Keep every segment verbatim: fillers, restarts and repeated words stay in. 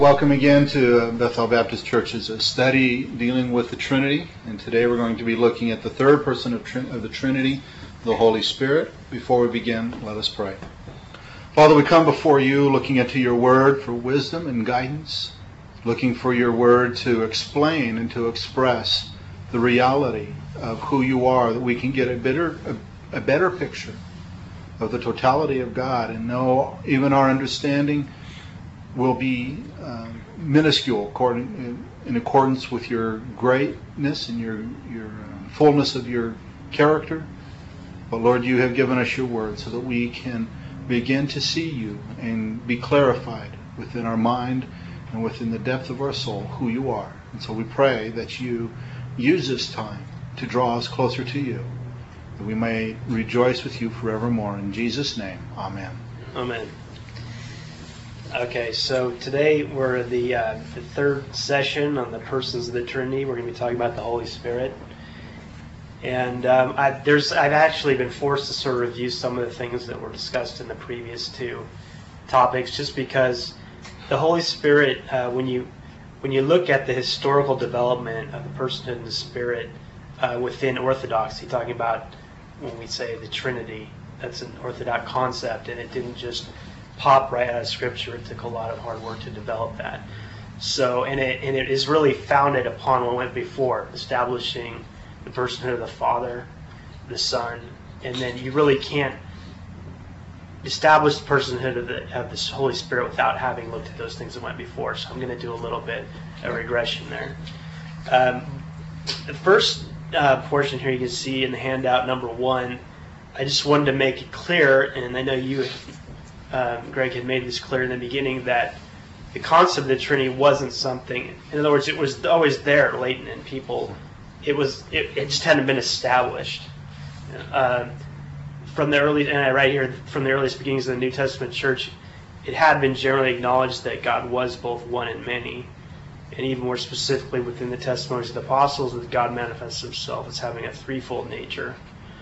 Welcome again to Bethel Baptist Church's study dealing with the Trinity, and today we're going to be looking at the third person of, Trin- of the Trinity, the Holy Spirit. Before we begin, let us pray. Father, we come before you looking into your word for wisdom and guidance, looking for your word to explain and to express the reality of who you are, that we can get a better, a, a better picture of the totality of God and know even our understanding will be uh, minuscule according, in, in accordance with your greatness and your, your uh, fullness of your character. But Lord, you have given us your word so that we can begin to see you and be clarified within our mind and within the depth of our soul who you are. And so we pray that you use this time to draw us closer to you, that we may rejoice with you forevermore. In Jesus' name, amen. Amen. Okay, so today we're the, uh, the third session on the persons of the Trinity. We're going to be talking about the Holy Spirit. And um, I, there's, I've actually been forced to sort of review some of the things that were discussed in the previous two topics, just because the Holy Spirit, uh, when you when you look at the historical development of the personhood and the Spirit uh, within Orthodoxy, talking about when we say the Trinity, that's an Orthodox concept, and it didn't just pop right out of Scripture. It took a lot of hard work to develop that. So, and it and it is really founded upon what went before, establishing the personhood of the Father, the Son, and then you really can't establish the personhood of the of the Holy Spirit without having looked at those things that went before. So I'm going to do a little bit of regression there. Um, the first uh, portion here you can see in the handout, number one. I just wanted to make it clear, and I know you. Um, Greg had made this clear in the beginning, that the concept of the Trinity wasn't something, in other words, it was always there, latent in people. It was, it, it just hadn't been established. Uh, from the early, and I write here, from the earliest beginnings of the New Testament church, it had been generally acknowledged that God was both one and many, and even more specifically within the testimonies of the apostles, that God manifests himself as having a threefold nature.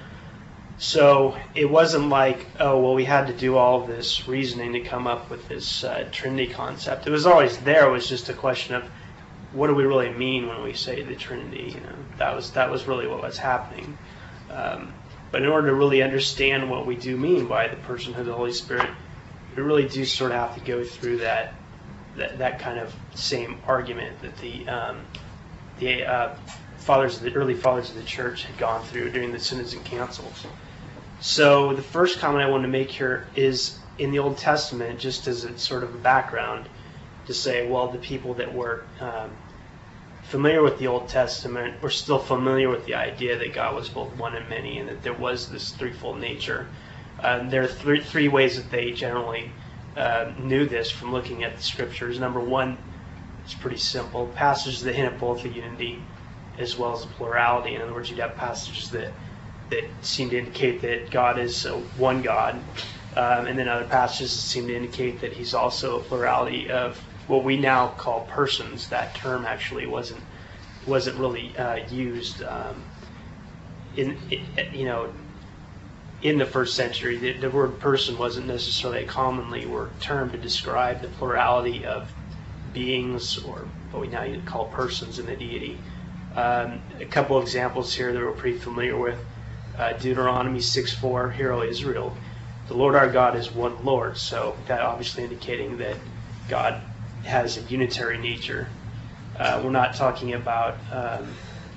So it wasn't like, oh, well, we had to do all of this reasoning to come up with this uh, Trinity concept. It was always there. It was just a question of, what do we really mean when we say the Trinity? You know, that was that was really what was happening. Um, but in order to really understand what we do mean by the personhood of the Holy Spirit, we really do sort of have to go through that that, that kind of same argument that the um, the uh, fathers, of the early fathers of the church had gone through during the synods and councils. So the first comment I want to make here is in the Old Testament, just as a sort of a background, to say, well, the people that were um, familiar with the Old Testament were still familiar with the idea that God was both one and many, and that there was this threefold nature. Um, there are three, three ways that they generally uh, knew this from looking at the Scriptures. Number one, it's pretty simple. Passages that hint at both the unity as well as the plurality. In other words, you'd have passages that that seem to indicate that God is uh, one God, um, and then other passages that seem to indicate that he's also a plurality of what we now call persons. That term actually wasn't wasn't really uh, used um, in, in you know in the first century. The, the word person wasn't necessarily a commonly word term to describe the plurality of beings, or what we now call persons in the deity. Um, a couple of examples here that we're pretty familiar with. Uh, Deuteronomy six four, Hear, O Israel, the Lord our God is one Lord. So that obviously indicating that God has a unitary nature. Uh, we're not talking about um,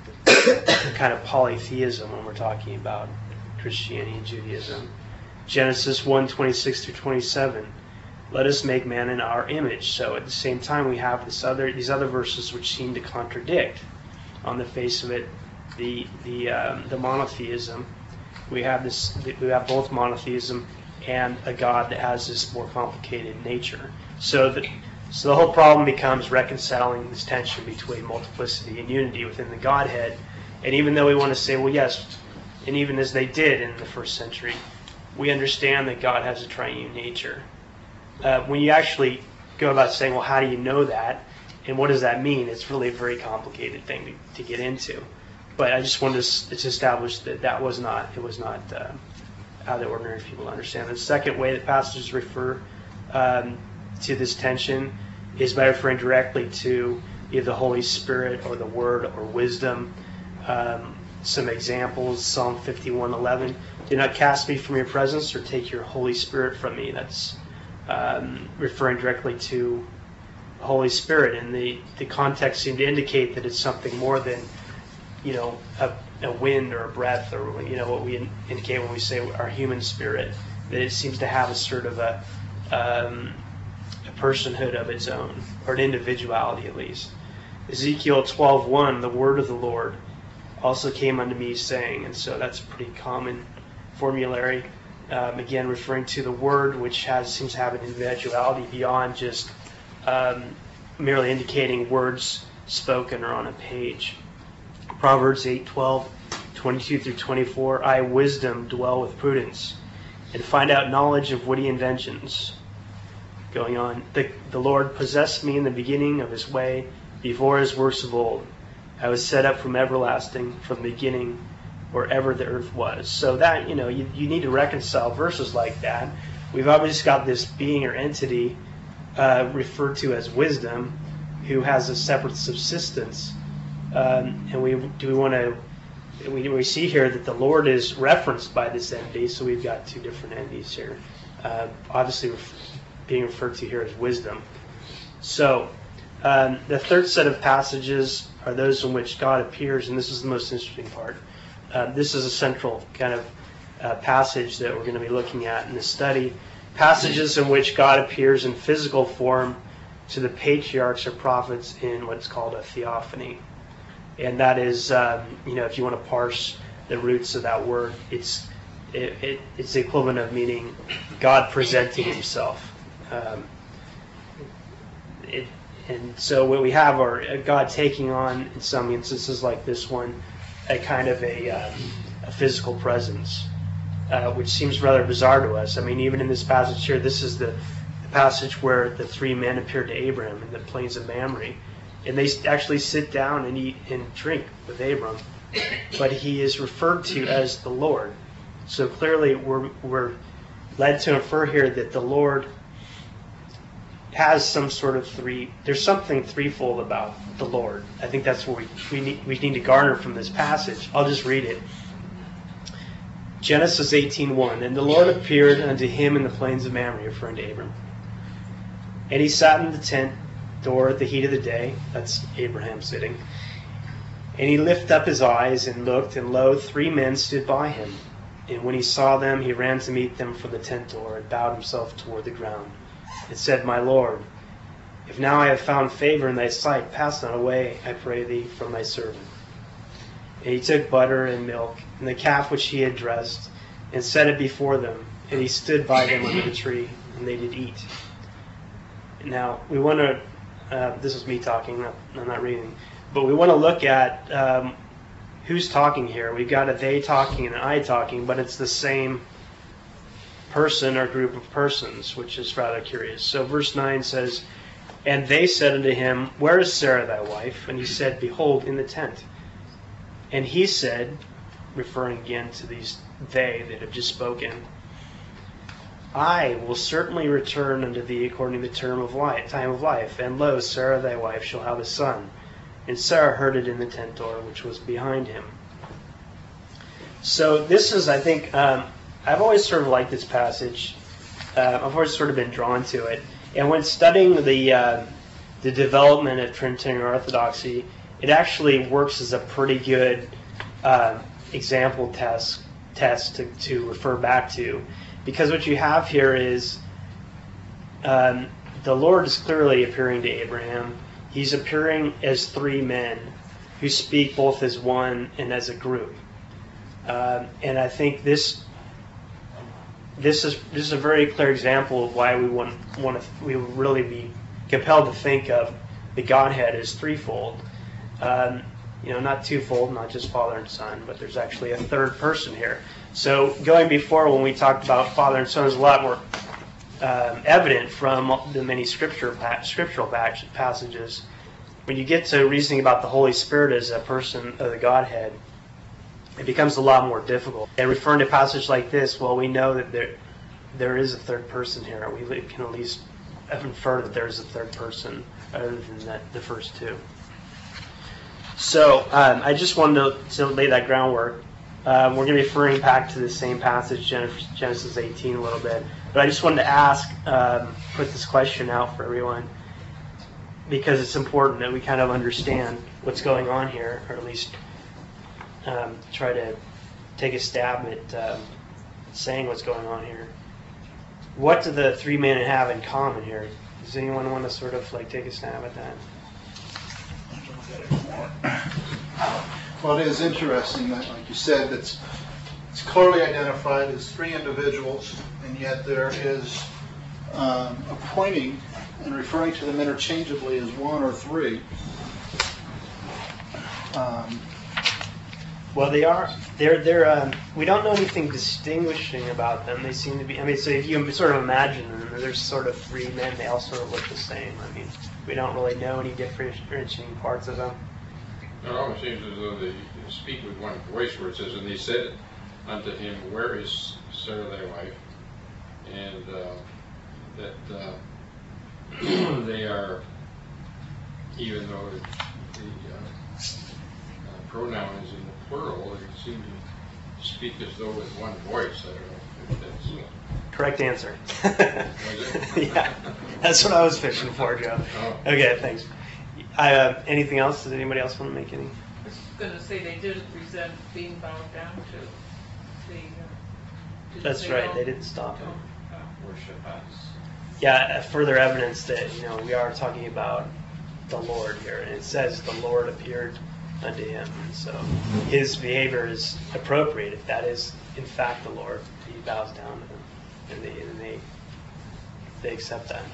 kind of polytheism when we're talking about Christianity and Judaism. Genesis one twenty-six through twenty-seven, let us make man in our image. So at the same time we have this other these other verses which seem to contradict on the face of it the the um, the monotheism. We have this we have both monotheism and a God that has this more complicated nature. So the so the whole problem becomes reconciling this tension between multiplicity and unity within the Godhead. And even though we want to say, well, yes, and even as they did in the first century, we understand that God has a triune nature. Uh, when you actually go about saying, well, how do you know that, and what does that mean? It's really a very complicated thing to, to get into. But I just wanted to, to establish that that was not, it was not uh, how the ordinary people understand. The second way that passages refer um, to this tension is by referring directly to either the Holy Spirit or the Word or wisdom. Um, some examples, Psalm fifty-one eleven, do not cast me from your presence or take your Holy Spirit from me. That's um, referring directly to the Holy Spirit, and the, the context seemed to indicate that it's something more than, you know, a, a wind or a breath, or, you know, what we in, indicate when we say our human spirit, that it seems to have a sort of a, um, a personhood of its own, or an individuality at least. Ezekiel twelve one, the word of the Lord also came unto me, saying, and so that's a pretty common formulary, um, again referring to the word, which has seems to have an individuality beyond just um, merely indicating words spoken or on a page. Proverbs eight twelve, twenty-two through twenty-four, I, wisdom, dwell with prudence, and find out knowledge of witty inventions. Going on, the, the Lord possessed me in the beginning of his way, before his works of old. I was set up from everlasting, from the beginning, wherever the earth was. So that, you know, you, you need to reconcile verses like that. We've obviously got this being or entity uh, referred to as wisdom, who has a separate subsistence. Um, and we do we want to, we, we see here that the Lord is referenced by this entity, so we've got two different entities here. Uh, obviously ref- being referred to here as wisdom. So um, the third set of passages are those in which God appears, and this is the most interesting part. Uh, this is a central kind of uh, passage that we're going to be looking at in this study. Passages in which God appears in physical form to the patriarchs or prophets in what's called a theophany. And that is, um, you know, if you want to parse the roots of that word, it's it, it, it's the equivalent of meaning God presenting himself. Um, it, and so what we have are God taking on, in some instances like this one, a kind of a, um, a physical presence, uh, which seems rather bizarre to us. I mean, even in this passage here, this is the, the passage where the three men appeared to Abraham in the plains of Mamre. And they actually sit down and eat and drink with Abram. But he is referred to as the Lord. So clearly we're, we're led to infer here that the Lord has some sort of three, there's something threefold about the Lord. I think that's what we, we, need, we need to garner from this passage. I'll just read it. Genesis eighteen one, and the Lord appeared unto him in the plains of Mamre, referring to Abram. And he sat in the tent door at the heat of the day. That's Abraham sitting. And he lifted up his eyes and looked, and lo, three men stood by him. And when he saw them, he ran to meet them from the tent door and bowed himself toward the ground and said, My Lord, if now I have found favor in thy sight, pass not away, I pray thee, from thy servant. And he took butter and milk and the calf which he had dressed and set it before them. And he stood by them under the tree, and they did eat. Now, we want to Uh, this is me talking, not, I'm not reading. But we want to look at um, who's talking here. We've got a they talking and an I talking, but it's the same person or group of persons, which is rather curious. So verse nine says, And they said unto him, Where is Sarah thy wife? And he said, Behold, in the tent. And he said, referring again to these they that have just spoken, I will certainly return unto thee according to the term of life, time of life. And lo, Sarah thy wife shall have a son. And Sarah heard it in the tent door, which was behind him. So this is, I think, um, I've always sort of liked this passage. Uh, I've always sort of been drawn to it. And when studying the uh, the development of Trinitarian Orthodoxy, it actually works as a pretty good uh, example test test to, to refer back to. Because what you have here is um, the Lord is clearly appearing to Abraham. He's appearing as three men who speak both as one and as a group. Um, and I think this this is this is a very clear example of why we want want to we would really be compelled to think of the Godhead as threefold. Um, you know, not twofold, not just Father and Son, but there's actually a third person here. So going before, when we talked about Father and Son, is a lot more um, evident from the many scripture scriptural passages. When you get to reasoning about the Holy Spirit as a person of the Godhead, it becomes a lot more difficult. And referring to a passage like this, well, we know that there there is a third person here. We can at least infer that there's a third person other than that, the first two. So um, I just wanted to, to lay that groundwork. Um, we're going to be referring back to the same passage, Genesis eighteen, a little bit. But I just wanted to ask, um, put this question out for everyone, because it's important that we kind of understand what's going on here, or at least um, try to take a stab at um, saying what's going on here. What do the three men have in common here? Does anyone want to sort of like take a stab at that? Well, it is interesting that, like you said, it's, it's clearly identified as three individuals, and yet there is um, a pointing and referring to them interchangeably as one or three. Um, well, they are. They're. They're. Um, we don't know anything distinguishing about them. They seem to be. I mean, so if you sort of imagine them, there's sort of three men. They all sort of look the same. I mean, we don't really know any differentiating parts of them. It almost seems as though they speak with one voice, where it says, "And they said unto him, Where is Sarah thy wife?" And uh, that uh, they are, even though the uh, uh, pronoun is in the plural, they seem to speak as though with one voice. I don't know if that's uh, correct answer. was it? Yeah, that's what I was fishing for, Joe. Oh. Okay, thanks. I, uh, anything else? Does anybody else want to make any? I was going to say they didn't resent being bowed down to the. Uh, That's they right. don't- They didn't stop him. don't, uh, worship us. Yeah, uh, further evidence that, you know, we are talking about the Lord here, and it says the Lord appeared unto him, and so his behavior is appropriate. If that is in fact the Lord, he bows down to him, and they and they they accept that.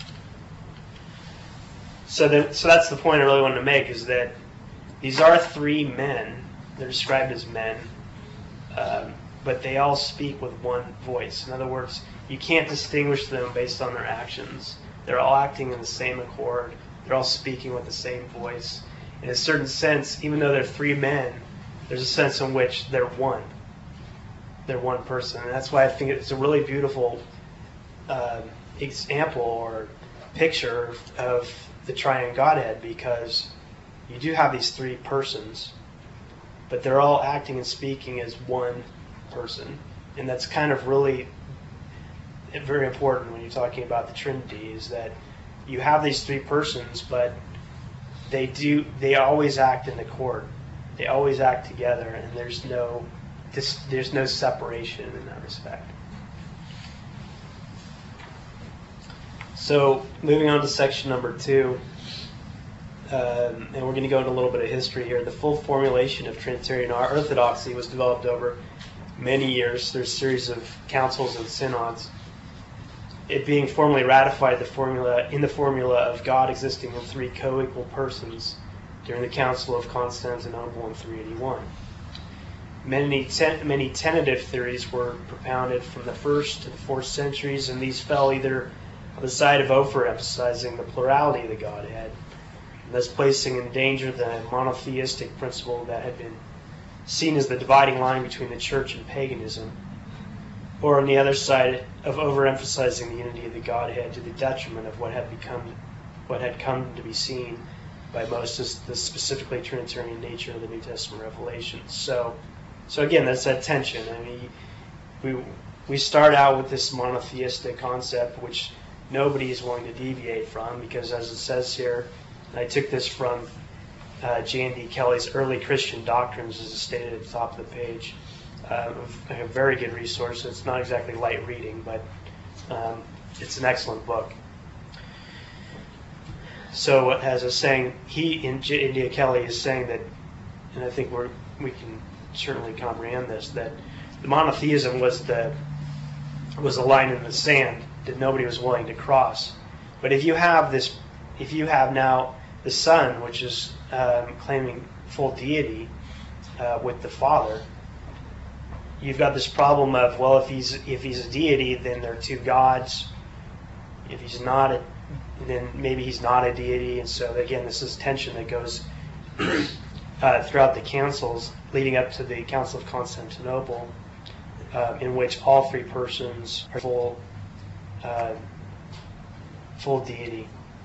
So that so that's the point I really wanted to make, is that these are three men. They're described as men, um, but they all speak with one voice. In other words, you can't distinguish them based on their actions. They're all acting in the same accord. They're all speaking with the same voice. In a certain sense, even though they're three men, there's a sense in which they're one. They're one person. And that's why I think it's a really beautiful uh, example or picture of the triune Godhead, because you do have these three persons, but they're all acting and speaking as one person. And that's kind of really very important when you're talking about the Trinity, is that you have these three persons, but they do they always act in accord. They always act together, and there's no this, there's no separation in that respect. So moving on to section number two, um, and we're going to go into a little bit of history here. The full formulation of Trinitarian orthodoxy was developed over many years. There's a series of councils and synods. It being formally ratified the formula in the formula of God existing in three co-equal persons during the Council of Constantinople in three eighty-one. Many, ten, many tentative theories were propounded from the first to the fourth centuries, and these fell either on the side of overemphasizing the plurality of the Godhead, and thus placing in danger the monotheistic principle that had been seen as the dividing line between the church and paganism, or on the other side of overemphasizing the unity of the Godhead to the detriment of what had become, what had come to be seen by most as the specifically Trinitarian nature of the New Testament revelations. So, so again, that's that tension. I mean, we we start out with this monotheistic concept, which nobody is willing to deviate from, because as it says here, and I took this from uh, J and D Kelly's Early Christian Doctrines, as it's stated at the top of the page. Uh, a very good resource. It's not exactly light reading, but um, it's an excellent book. So, as I was saying, he in J and D Kelly is saying that, and I think we're we can certainly comprehend this, that the monotheism was the was a line in the sand that nobody was willing to cross. But if you have this, if you have now the Son, which is um, claiming full deity uh, with the Father, you've got this problem of, well, if he's if he's a deity, then there are two gods. If he's not a, then maybe he's not a deity. And so again, this is tension that goes uh, throughout the councils leading up to the Council of Constantinople, uh, in which all three persons are full uh, full deity.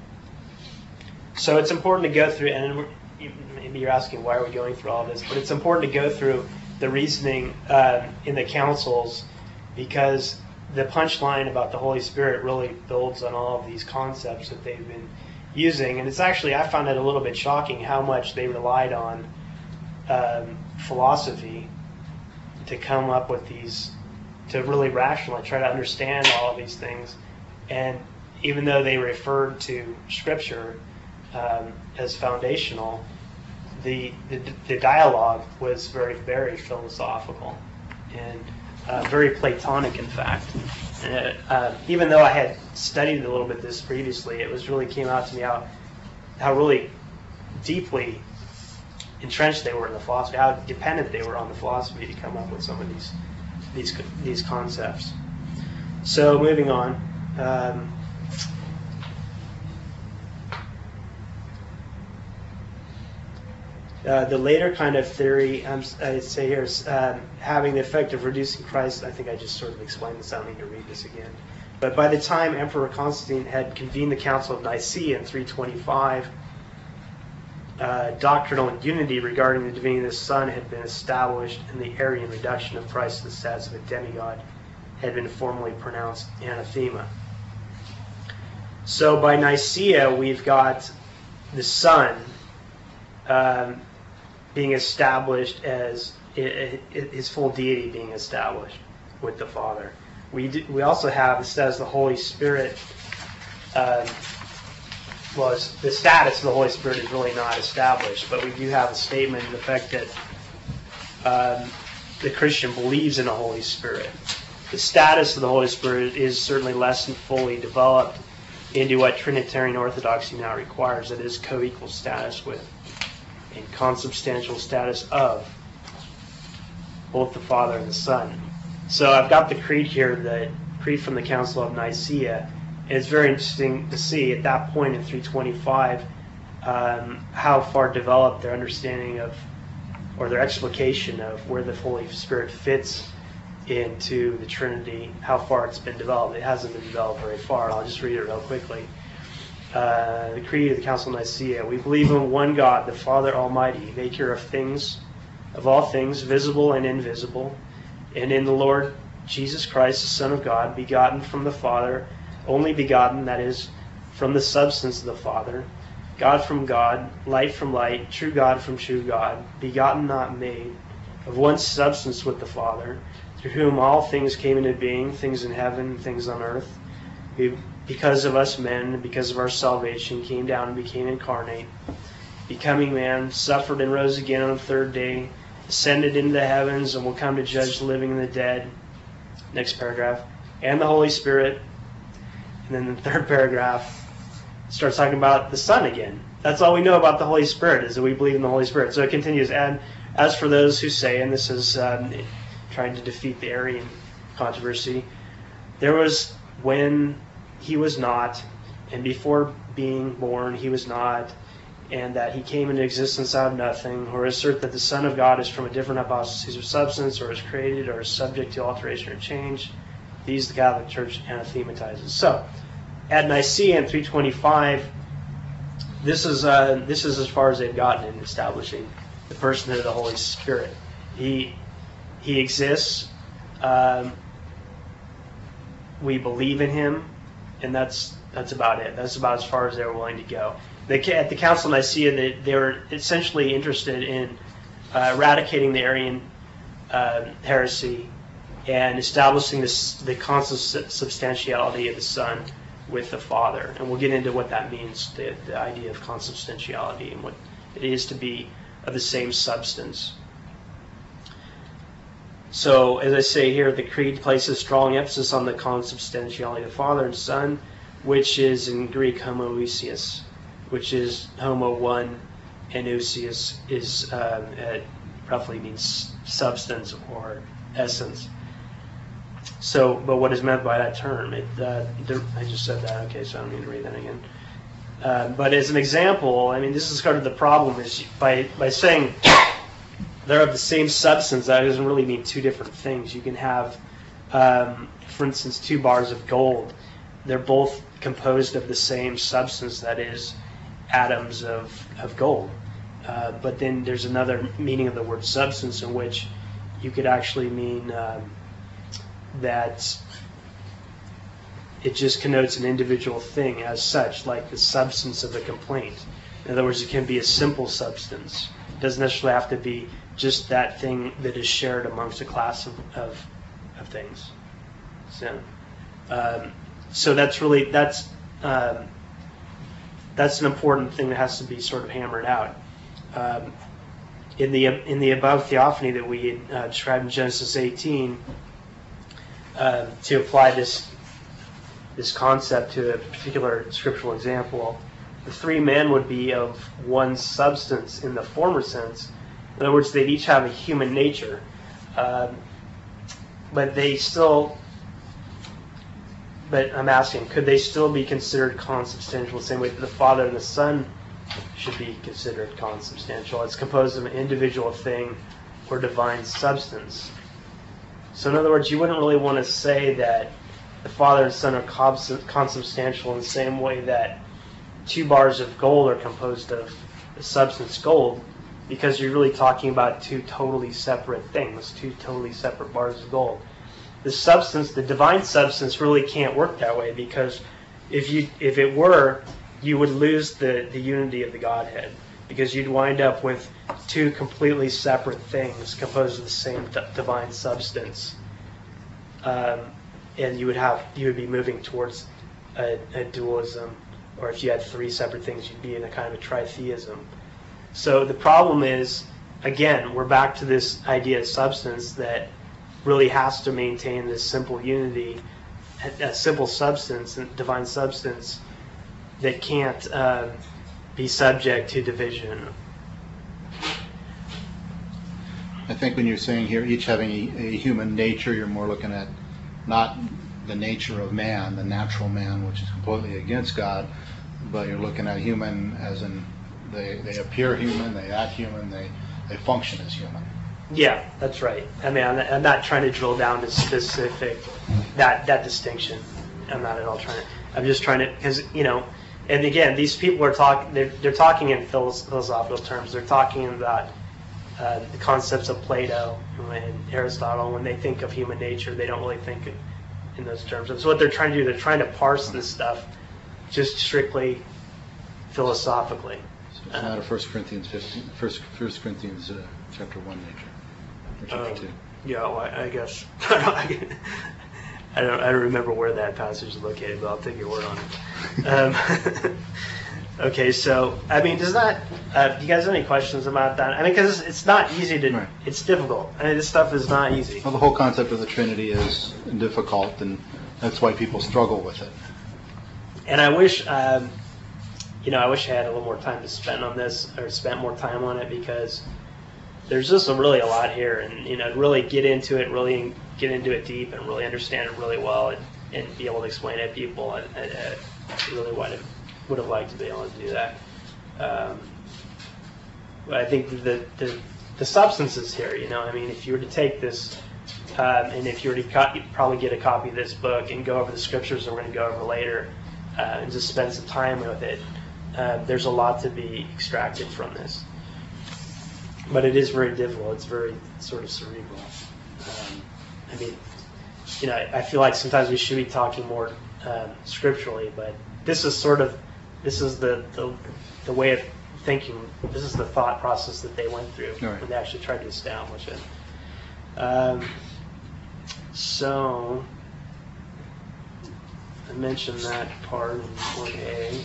So it's important to go through, and we're, maybe you're asking why are we going through all this, but it's important to go through the reasoning uh, in the councils, because the punchline about the Holy Spirit really builds on all of these concepts that they've been using. And it's actually, I found it a little bit shocking how much they relied on um, philosophy to come up with these, to really rationalize, try to understand all of these things. And even though they referred to Scripture um, as foundational, the, the the dialogue was very, very philosophical and uh, very Platonic, in fact. And it, uh, even though I had studied a little bit this previously, it was really came out to me how how really deeply entrenched they were in the philosophy, how dependent they were on the philosophy to come up with some of these these these concepts. So moving on. Um, Uh, the later kind of theory, um, I say here, is um, having the effect of reducing Christ. I think I just sort of explained this. I don't need to read this again. But by the time Emperor Constantine had convened the Council of Nicaea in three twenty-five, uh, doctrinal unity regarding the divinity of the Son had been established, and the Arian reduction of Christ to the status of a demigod had been formally pronounced anathema. So by Nicaea, we've got the Son um, being established as his full deity being established with the Father. We do, we also have, it says the Holy Spirit, um, well, the status of the Holy Spirit is really not established, but we do have a statement in the fact that um, the Christian believes in the Holy Spirit. The status of the Holy Spirit is certainly less than fully developed into what Trinitarian Orthodoxy now requires, that is co-equal status with and consubstantial status of both the Father and the Son. So I've got the creed here, the creed from the Council of Nicaea. It's very interesting to see at that point in three twenty-five um, how far developed their understanding of, or their explication of where the Holy Spirit fits into the Trinity, how far it's been developed. It hasn't been developed very far. I'll just read it real quickly. Uh, the Creed of the Council of Nicaea. We believe in one God, the Father Almighty, maker of things, of all things, visible and invisible, and in the Lord Jesus Christ, the Son of God, begotten from the Father, only begotten, that is, from the substance of the Father, God from God, light from light, true God from true God, begotten, not made, of one substance with the Father, through whom all things came into being, things in heaven, things on earth. We, because of us men, because of our salvation, came down and became incarnate, becoming man, suffered and rose again on the third day, ascended into the heavens, and will come to judge the living and the dead. Next paragraph. And the Holy Spirit. And then the third paragraph starts talking about the Son again. That's all we know about the Holy Spirit, is that we believe in the Holy Spirit. So it continues. And as for those who say, and this is um, trying to defeat the Arian controversy, there was when he was not, and before being born he was not, and that he came into existence out of nothing, or assert that the Son of God is from a different hypostasis or substance, or is created, or is subject to alteration or change, these the Catholic Church anathematizes. So, at Nicaea in three twenty-five, this is uh, this is as far as they've gotten in establishing the personhood of the Holy Spirit. He he exists. Um, we believe in him, and that's that's about it. That's about as far as they were willing to go. They, at the Council of Nicaea, they, they were essentially interested in uh, eradicating the Arian uh, heresy and establishing this, the consubstantiality of the Son with the Father. And we'll get into what that means, the, the idea of consubstantiality and what it is to be of the same substance. So, as I say here, the Creed places strong emphasis on the consubstantiality of the Father and Son, which is in Greek homoousios, which is homo one, and ousios is um, it roughly means substance or essence. So, but what is meant by that term? It, uh, I just said that. Okay, so I don't need to read that again. Uh, but as an example, I mean, this is kind of the problem: is by by saying they're of the same substance, that doesn't really mean two different things. You can have, um, for instance, two bars of gold. They're both composed of the same substance, that is, atoms of, of gold. Uh, but then there's another meaning of the word substance in which you could actually mean um, that it just connotes an individual thing as such, like the substance of the complaint. In other words, it can be a simple substance. It doesn't necessarily have to be just that thing that is shared amongst a class of, of, of things. So, um, so that's really, that's, um, that's an important thing that has to be sort of hammered out. Um, in the in the above theophany that we uh, described in Genesis eighteen, uh, to apply this this concept to a particular scriptural example, the three men would be of one substance in the former sense. In other words, they'd each have a human nature, um, but they still. But I'm asking, could they still be considered consubstantial the same way that the Father and the Son should be considered consubstantial? It's composed of an individual thing or divine substance. So in other words, you wouldn't really want to say that the Father and Son are consubstantial in the same way that two bars of gold are composed of the substance gold, because you're really talking about two totally separate things, two totally separate bars of gold. The substance, the divine substance, really can't work that way, because if you if it were, you would lose the, the unity of the Godhead, because you'd wind up with two completely separate things composed of the same d- divine substance, um, and you would have you would be moving towards a, a dualism, or if you had three separate things, you'd be in a kind of a tritheism. So the problem is, again, we're back to this idea of substance that really has to maintain this simple unity, a simple substance, divine substance, that can't uh, be subject to division. I think when you're saying here, each having a, a human nature, you're more looking at not the nature of man, the natural man, which is completely against God, but you're looking at human as in they, they appear human, they act human, they, they function as human. Yeah, that's right. I mean, I'm, I'm not trying to drill down to specific, that that distinction. I'm not at all trying to, I'm just trying to, because, you know, and again, these people are talking, they're, they're talking in philosophical terms. They're talking about uh, the concepts of Plato and Aristotle. When they think of human nature, they don't really think in those terms. And so what they're trying to do, they're trying to parse this stuff just strictly philosophically. So it's not a First Corinthians fifteen, First, First Corinthians uh, chapter one nature, or chapter um, two. Yeah, well, I, I guess. I don't, I don't remember where that passage is located, but I'll take your word on it. Um, okay, so, I mean, does that, uh, do you guys have any questions about that? I mean, because it's, it's not easy to, Right. it's difficult. I mean, this stuff is not easy. Well, the whole concept of the Trinity is difficult, and that's why people struggle with it. And I wish, um, you know, I wish I had a little more time to spend on this, or spent more time on it, because there's just a, really a lot here, and, you know, really get into it, really get into it deep, and really understand it really well, and, and be able to explain it to people. I, I, I really would have, would have liked to be able to do that. Um, but I think the, the the substance is here. You know, I mean, if you were to take this, um, and if you were to co- probably get a copy of this book and go over the scriptures that we're going to go over later, uh, and just spend some time with it, uh, there's a lot to be extracted from this. But it is very difficult. It's very sort of cerebral. Um, I mean, you know, I feel like sometimes we should be talking more um, scripturally, but this is sort of, this is the, the the way of thinking. This is the thought process that they went through Right. when they actually tried to establish it. Um, so, I mentioned that part in one A.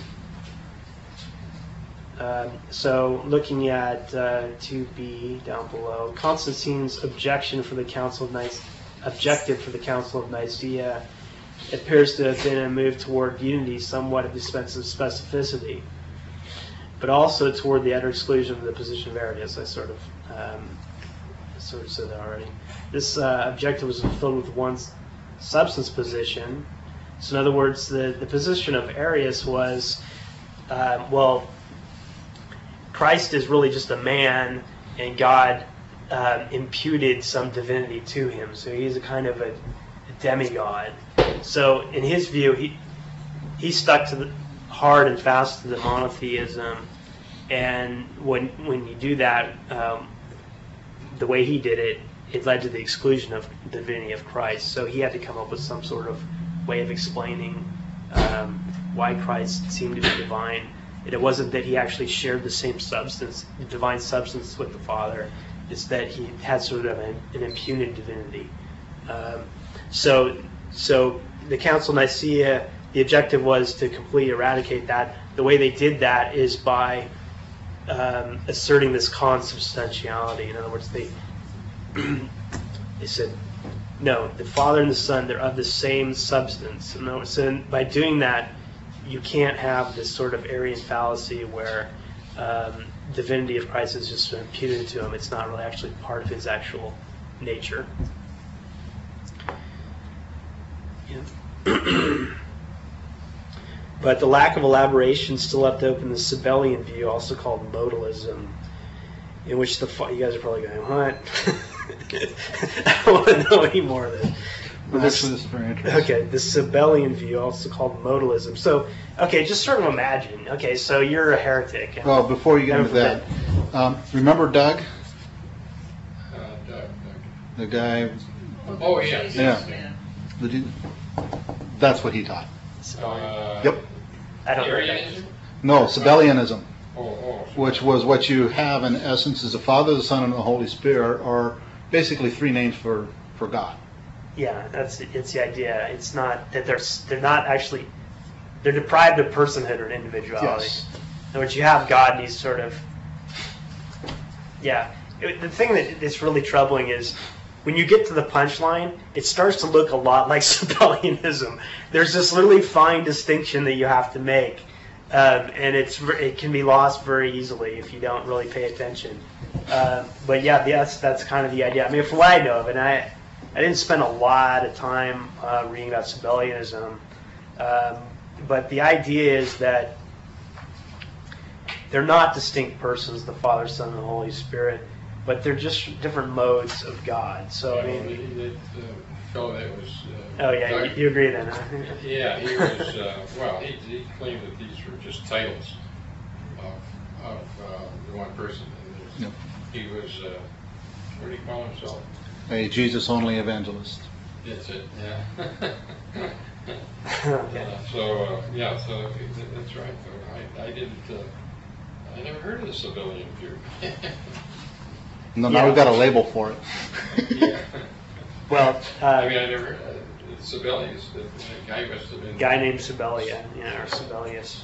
Um, so looking at uh, two B down below, Constantine's objection for the Council of Nicaea, objective for the Council of Nicaea appears to have been a move toward unity somewhat at the expense of specificity, but also toward the utter exclusion of the position of Arius. I sort of um, sort of said that already. This uh, objective was fulfilled with one's substance position. So in other words, the, the position of Arius was, uh, well, Christ is really just a man, and God uh, imputed some divinity to him. So he's a kind of a, a demigod. So in his view, he he stuck to the hard and fast to the monotheism, and when when you do that, um, the way he did it, it led to the exclusion of the divinity of Christ. So he had to come up with some sort of way of explaining um, why Christ seemed to be divine. And it wasn't that he actually shared the same substance, the divine substance with the Father. It's that he had sort of an, an imputed divinity. Um, so, so the Council of Nicaea, the objective was to completely eradicate that. The way they did that is by um, asserting this consubstantiality. In other words, they they said, no, the Father and the Son, they're of the same substance. And so by doing that, you can't have this sort of Arian fallacy where um, divinity of Christ is just imputed to him. It's not really actually part of his actual nature. Yeah. But the lack of elaboration still left open the Sabellian view, also called modalism, in which the fa- you guys are probably going, what? I don't want to know any more of this. Well, actually, this is very interesting. Okay, the Sabellian view, also called modalism. So, okay, just sort of imagine. Okay, so you're a heretic. and- Well, before you get into that, um, remember Doug, Uh, Doug, Doug. the guy, Oh, yes. Yeah. Yeah. the dude, that's what he taught. Uh, Yep. I don't know. Arianism? No, Sabellianism, Oh, oh. which was what you have in essence is the Father, the Son, and the Holy Spirit are basically three names for, for God. Yeah, that's it's the idea. It's not that they're they're not actually they're deprived of personhood or individuality. Yes. In which you have God, and he's sort of yeah. It, the thing that is really troubling is when you get to the punchline, it starts to look a lot like Sabellianism. There's this really fine distinction that you have to make, um, and it's it can be lost very easily if you don't really pay attention. Uh, but yeah, that's that's kind of the idea. I mean, from what I know of it, and I I didn't spend a lot of time uh, reading about Sabellianism, um, but the idea is that they're not distinct persons, the Father, Son, and the Holy Spirit, but they're just different modes of God. So I Well, mean, the, the fellow that was. Uh, oh yeah, Doug- you, you agree then? Huh? Yeah, he was, uh, well, he, he claimed that these were just titles of, of uh, the one person. And Yep. he was, uh, what do you call himself? A Jesus-only evangelist. That's it, yeah. Okay. Uh, so, uh, yeah, so th- that's right. So I, I didn't, uh, I never heard of the civilian view. No, now Yeah. we've got a label for it. Yeah. Well, uh, I mean, I never, uh, Sibelius, the, the guy must have been. guy named Sibelia, yeah, or Sibelius.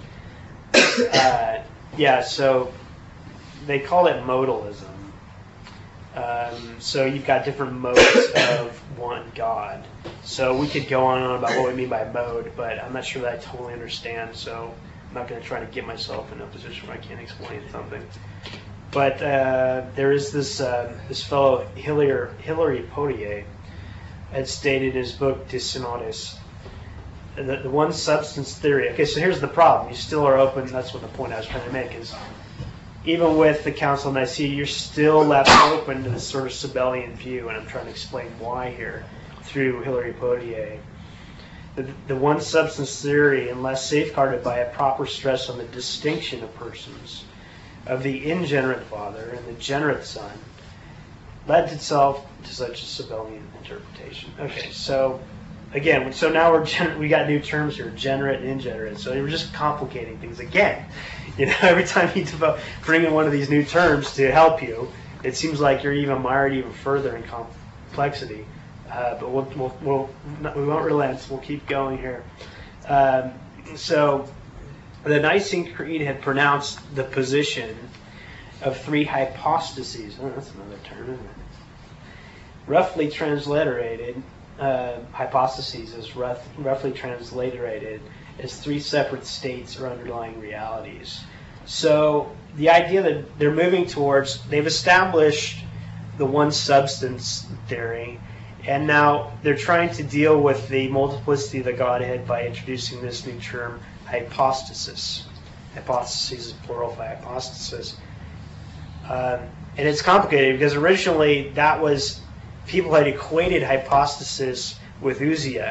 uh, yeah, so they call it modalism. Um, so you've got different modes of one God. So we could go on and on about what we mean by mode, but I'm not sure that I totally understand, so I'm not going to try to get myself in a position where I can't explain something. But uh, there is this uh, this fellow, Hilary, Hilary Potier, had stated in his book, De Synodis, the, the one substance theory. Okay, so here's the problem. You still are open. That's what the point I was trying to make is, even with the Council of Nicaea, you're still left open to this sort of Sabellian view, and I'm trying to explain why here through Hilary Potier. The, the one substance theory, unless safeguarded by a proper stress on the distinction of persons, of the ingenerate Father and the generate Son, led itself to such a Sabellian interpretation. Okay, so again, so now we're gener- we got new terms here, generate and ingenerate. So we're just complicating things again. You know, every time you develop, bring in one of these new terms to help you, it seems like you're even mired even further in complexity. Uh, but we'll, we'll, we'll not, we won't relent. We'll keep going here. Um, so the Nicene Creed had pronounced the position of three hypostases. Oh, that's another term, isn't it? Roughly transliterated, uh, hypostases is rough, roughly transliterated as three separate states or underlying realities. So the idea that they're moving towards, they've established the one substance theory, and now they're trying to deal with the multiplicity of the Godhead by introducing this new term, hypostasis. Hypostasis is plural for hypostasis. Um, and it's complicated because originally that was, people had equated hypostasis with ousia,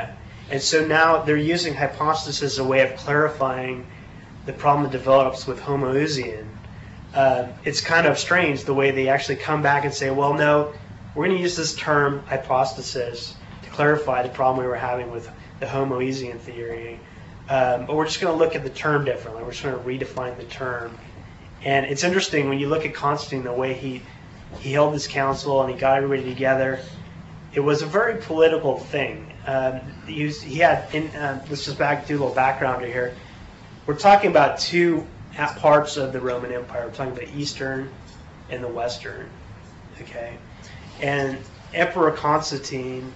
And so now they're using hypostasis as a way of clarifying the problem that develops with homoousian. Uh, it's kind of strange the way they actually come back and say, well, no, we're going to use this term hypostasis to clarify the problem we were having with the homoousian theory. Um, but we're just going to look at the term differently. We're just going to redefine the term. And it's interesting when you look at Constantine, the way he, he held this council and he got everybody together. It was a very political thing. Um, he, was, he had, in, uh, let's just back do a little background here. We're talking about two parts of the Roman Empire. We're talking about the Eastern and the Western. Okay, and Emperor Constantine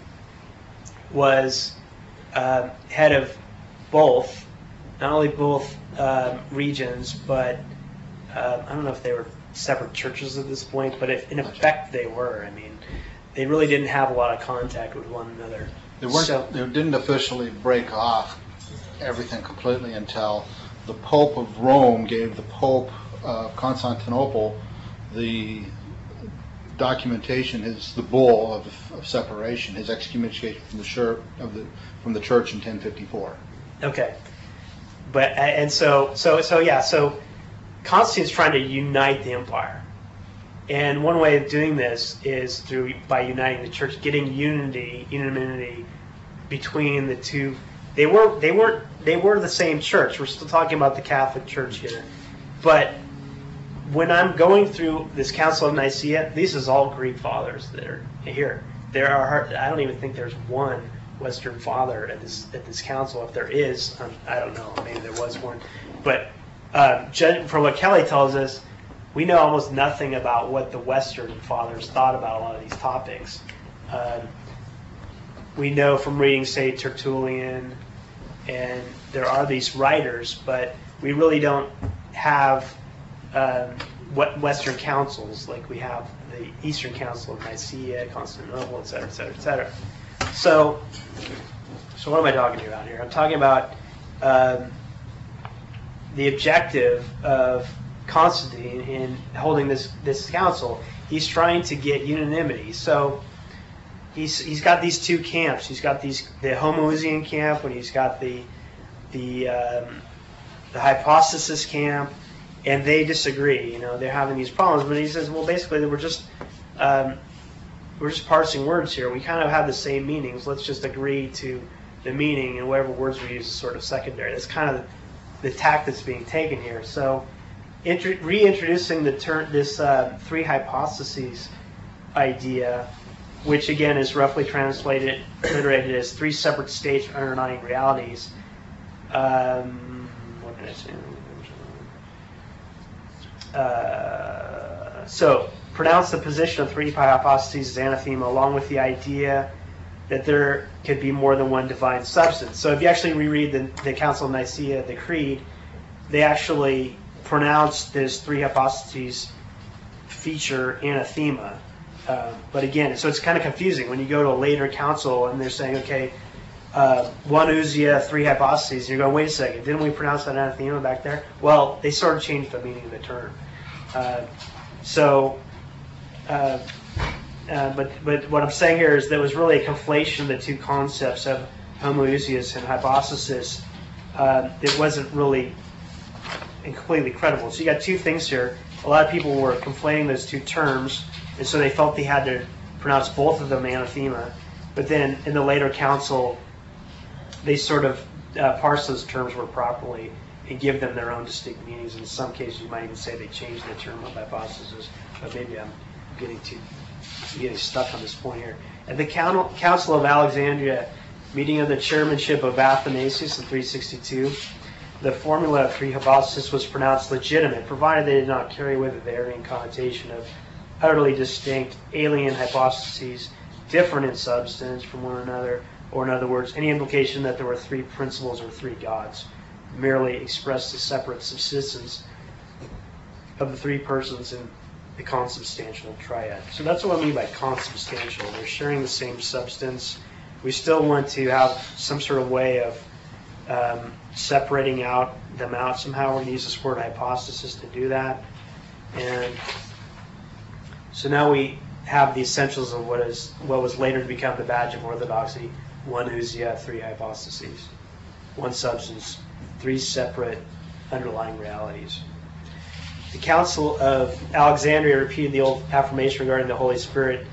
was uh, head of both, not only both um, regions, but uh, I don't know if they were separate churches at this point, but if in effect they were. I mean, they really didn't have a lot of contact with one another. They weren't. So, they didn't officially break off everything completely until the Pope of Rome gave the Pope of Constantinople the documentation, his the bull of, of separation, his excommunication from the church of the from the church in ten fifty-four. Okay, but and so so so yeah, so Constantine's trying to unite the empire, and one way of doing this is through by uniting the church, getting unity, unanimity between the two. They were they weren't they were the same church. We're still talking about the Catholic Church here, but when I'm going through this Council of Nicaea, these is all Greek fathers that are here. There are I don't even think there's one Western father at this at this council. If there is, um, I don't know. Maybe there was one, but uh, from what Kelly tells us, we know almost nothing about what the Western fathers thought about a lot of these topics. Um, we know from reading, say, Tertullian, and there are these writers, but we really don't have um, what Western councils like we have the Eastern Council of Nicaea, Constantinople, et cetera, et cetera, et cetera. So, so what am I talking about here? I'm talking about um, the objective of Constantine in holding this this council. He's trying to get unanimity. So he's he's got these two camps. He's got these the homoousian camp, and he's got the the um, the hypostasis camp, and they disagree. You know, they're having these problems. But he says, well, basically, we're just um, we're just parsing words here. We kind of have the same meanings. Let's just agree to the meaning, and whatever words we use is sort of secondary. That's kind of the, the tack that's being taken here. So, intro- reintroducing the ter- this uh, three hypostases idea, which again is roughly translated, translated as three separate states of underlying realities. Um, what did I say? Uh, so, pronounce the position of three hypostases as anathema, along with the idea that there could be more than one divine substance. So if you actually reread the, the Council of Nicaea, the Creed, they actually pronounce this three hypostases feature anathema. Uh, but again, so it's kind of confusing when you go to a later council and they're saying, okay, uh, one ousia, three hypostases, and you're going, wait a second, didn't we pronounce that anathema back there? Well, they sort of changed the meaning of the term. Uh, so, uh, uh, but but what I'm saying here is there was really a conflation of the two concepts of homoousias and hypostasis uh, that wasn't really completely credible. So you got two things here. A lot of people were conflating those two terms, and so they felt they had to pronounce both of them anathema. But then in the later council, they sort of uh, parse those terms more properly and give them their own distinct meanings. In some cases, you might even say they changed the term of hypostasis, but maybe I'm getting too getting stuck on this point here. At the Council of Alexandria, meeting of the chairmanship of Athanasius in three sixty-two, the formula of three hypostasis was pronounced legitimate, provided they did not carry with it the Arian connotation of utterly distinct alien hypostases, different in substance from one another, or in other words, any implication that there were three principles or three gods, merely expressed the separate subsistence of the three persons in the consubstantial triad. So that's what I mean by consubstantial. They're sharing the same substance. We still want to have some sort of way of um, separating out them out. Somehow we're going to use this word hypostasis to do that. And so now we have the essentials of what is what was later to become the badge of orthodoxy, one ousia, three hypostases, one substance, three separate underlying realities. The Council of Alexandria repeated the old affirmation regarding the Holy Spirit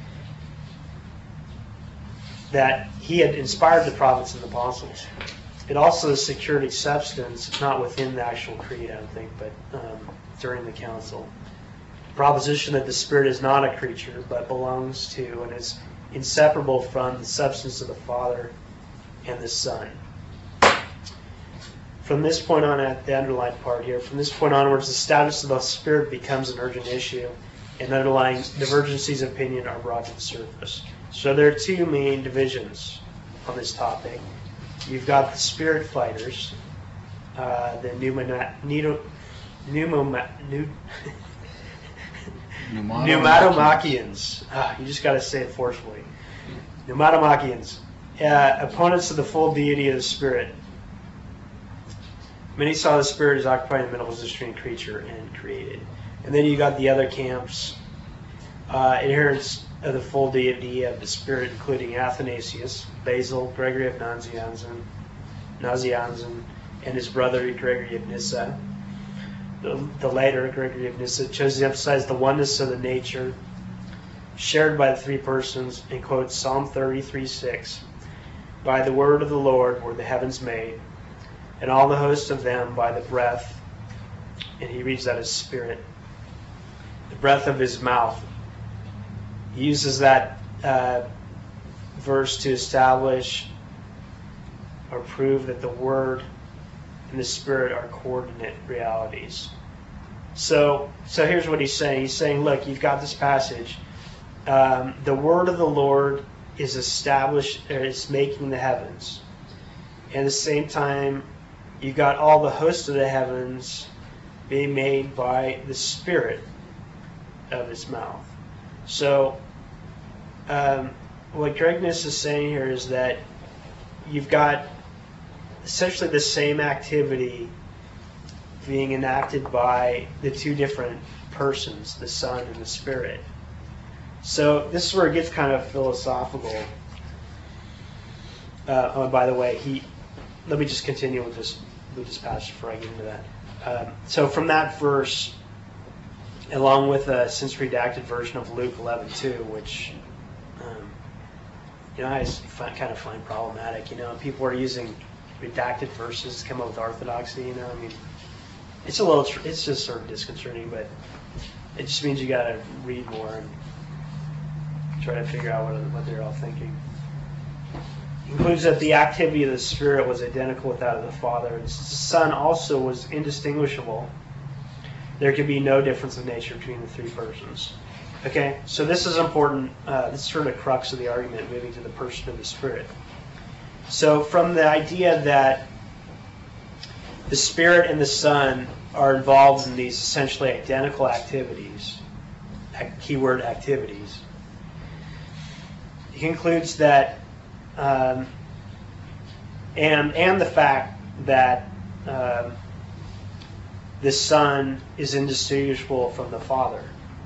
that he had inspired the prophets and the apostles. It also secured a substance, not within the actual creed, I don't think, but um, during the council. The proposition that the Spirit is not a creature, but belongs to and is inseparable from the substance of the Father and the Son. From this point on, at the underlined part here, from this point onwards, the status of the Spirit becomes an urgent issue, and underlying divergencies of opinion are brought to the surface. So there are two main divisions on this topic. You've got the Spirit fighters, uh, the pneumona, pneumo, pneumo, pneu, pneumatomachians. Ah, you just got to say it forcefully. Pneumatomachians, uh, opponents of the full deity of the Spirit. Many saw the Spirit as occupying the middle position in creature and created. And then you got the other camps, uh, adherents of the full deity of the Spirit, including Athanasius, Basil, Gregory of Nazianzen, Nazianzen, and his brother Gregory of Nyssa. The, the later, Gregory of Nyssa, chose to emphasize the oneness of the nature shared by the three persons and quotes Psalm thirty-three six. By the word of the Lord were the heavens made, and all the hosts of them by the breath, and he reads that as spirit, the breath of his mouth. He uses that uh, verse to establish or prove that the Word and the Spirit are coordinate realities. So, so here's what he's saying. He's saying, look, you've got this passage. Um, the Word of the Lord is established, or is making the heavens. And at the same time, you've got all the hosts of the heavens being made by the Spirit of his mouth. So, um, what Greg Nyssa is saying here is that you've got essentially the same activity being enacted by the two different persons, the Son and the Spirit. So this is where it gets kind of philosophical. Uh, oh, by the way, he. Let me just continue with this with this passage before I get into that. Um, so from that verse, along with a since redacted version of Luke eleven two, which um, you know I find, kind of find problematic. You know, people are using redacted verses to come up with orthodoxy. You know, I mean, it's a little, tr- it's just sort of disconcerting, but it just means you got to read more and try to figure out what what they're all thinking. He concludes that the activity of the Spirit was identical with that of the Father. The Son also was indistinguishable. There could be no difference of nature between the three persons. Okay, so this is important. Uh, this is sort of the crux of the argument, moving to the person of the Spirit. So from the idea that the Spirit and the Son are involved in these essentially identical activities, keyword activities, he concludes that, um, and and the fact that um, the Son is indistinguishable from the Father.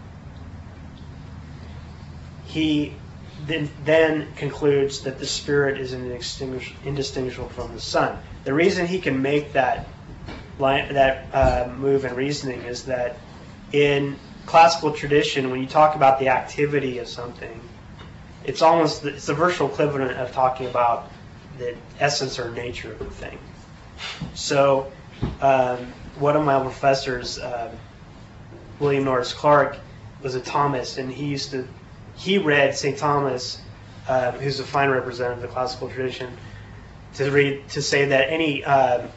He then, then concludes that the Spirit is indistinguish, indistinguishable from the Son. The reason he can make that line, that uh, move in reasoning is that in classical tradition, when you talk about the activity of something, it's almost it's the virtual equivalent of talking about the essence or nature of the thing. So, um, one of my professors, uh, William Norris Clark, was a Thomist, and he used to he read Saint Thomas, uh, who's a fine representative of the classical tradition, to read to say that any uh,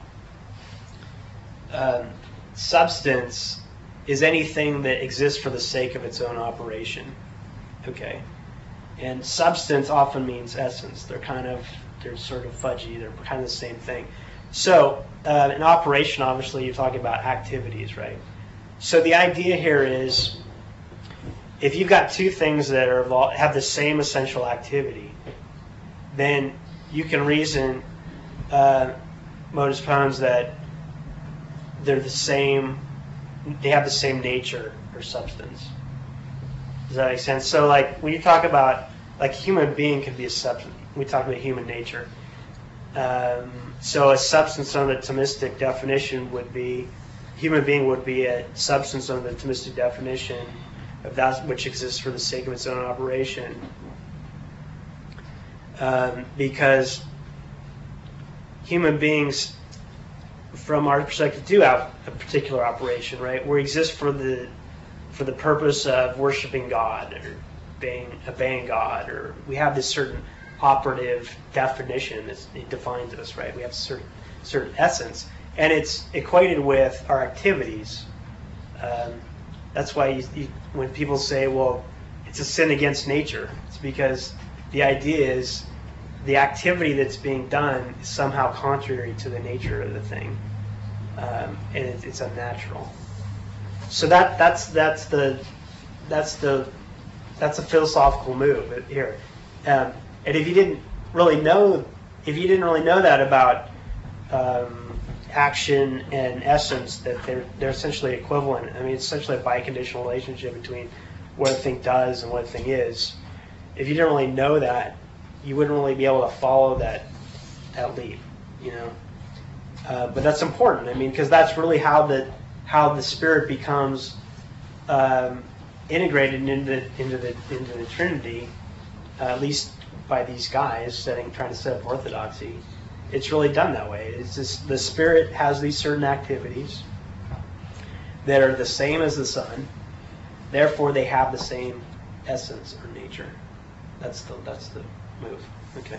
uh, substance is anything that exists for the sake of its own operation. Okay. And substance often means essence. They're kind of, they're sort of fudgy. They're kind of the same thing. So, uh, in operation, obviously, you're talking about activities, right? So the idea here is, if you've got two things that are have the same essential activity, then you can reason, uh, modus ponens, that they're the same, they have the same nature or substance. Does that make sense? So, like, when you talk about like a human being could be a substance. We talk about human nature. Um, so a substance under the Thomistic definition would be, human being would be a substance under the Thomistic definition of that which exists for the sake of its own operation. Um, because human beings, from our perspective, do have a particular operation, right? We exist for the for the purpose of worshiping God or obeying, obeying God, or we have this certain operative definition that defines us, right? We have a certain certain essence, and it's equated with our activities. Um, that's why you, you, when people say, "Well, it's a sin against nature," it's because the idea is the activity that's being done is somehow contrary to the nature of the thing, um, and it, it's unnatural. So that that's that's the that's the that's a philosophical move here. Um, and if you didn't really know, if you didn't really know that about um, action and essence, that they're they're essentially equivalent. I mean, it's essentially a biconditional relationship between what a thing does and what a thing is. If you didn't really know that, you wouldn't really be able to follow that that lead, you know. Uh, but that's important. I mean, because that's really how the how the Spirit becomes um, integrated into into the into the Trinity, uh, at least by these guys setting trying to set up orthodoxy. It's really done that way. It's just the Spirit has these certain activities that are the same as the Son. Therefore, they have the same essence or nature. That's the that's the move. Okay.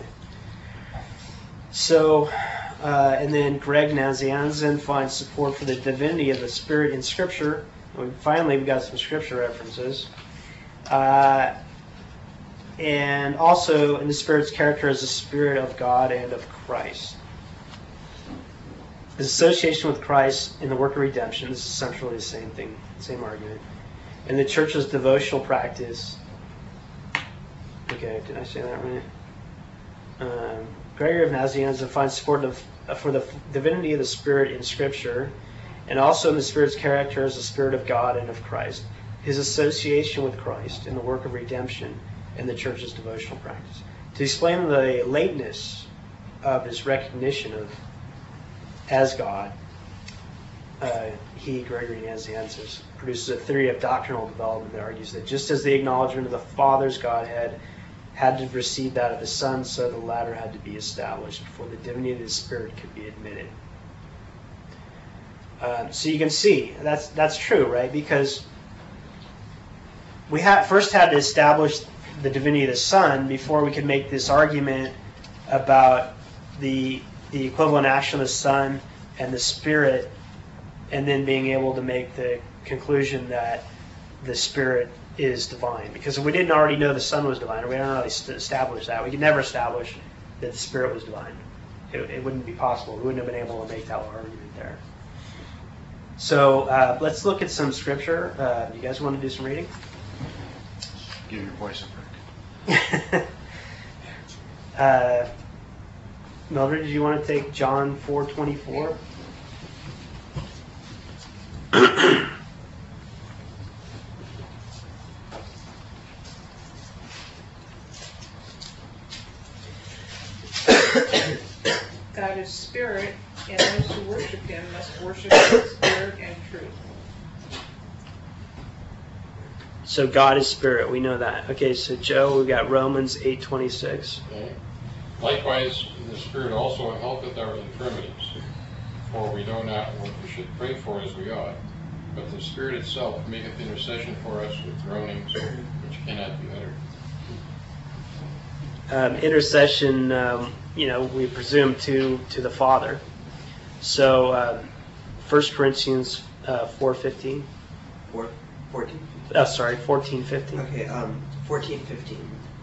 So, uh, and then Greg Nazianzen finds support for the divinity of the Spirit in Scripture. And finally, we've got some Scripture references. Uh, and also in the Spirit's character as the Spirit of God and of Christ. His association with Christ in the work of redemption, this is essentially the same thing, same argument. And the Church's devotional practice. Okay, did I say that right? Um, Gregory of Nazianzen finds support of, uh, for the divinity of the Spirit in Scripture, and also in the Spirit's character as the Spirit of God and of Christ. His association with Christ in the work of redemption and the Church's devotional practice. To explain the lateness of his recognition of as God, uh, he, Gregory Nazianzen, produces a theory of doctrinal development that argues that just as the acknowledgement of the Father's Godhead had to receive that of the Son, so the latter had to be established before the divinity of the Spirit could be admitted. Um, so you can see that's that's true, right? Because we ha- first had to establish the divinity of the Son before we could make this argument about the the equivalent action of the Son and the Spirit, and then being able to make the conclusion that the Spirit is divine. Because if we didn't already know the Son was divine, or we hadn't already established that, we could never establish that the Spirit was divine. It, it wouldn't be possible. We wouldn't have been able to make that argument there. So uh, let's look at some Scripture. Uh, you guys want to do some reading? Give your voice a break. uh, Mildred, did you want to take John four twenty-four? God is spirit, and those who worship him must worship in spirit and truth. So God is spirit, we know that. Okay, so Joe, we've got Romans eight twenty-six. Okay. Likewise, the Spirit also helpeth our infirmities, for we know not what we should pray for as we ought, but the Spirit itself maketh intercession for us with groanings which cannot be uttered. Um, intercession, um, you know, we presume to to the Father. So um, First Corinthians uh, four fifteen. Four, fourteen? Oh, sorry, fourteen fifteen. Okay, um, fourteen fifteen.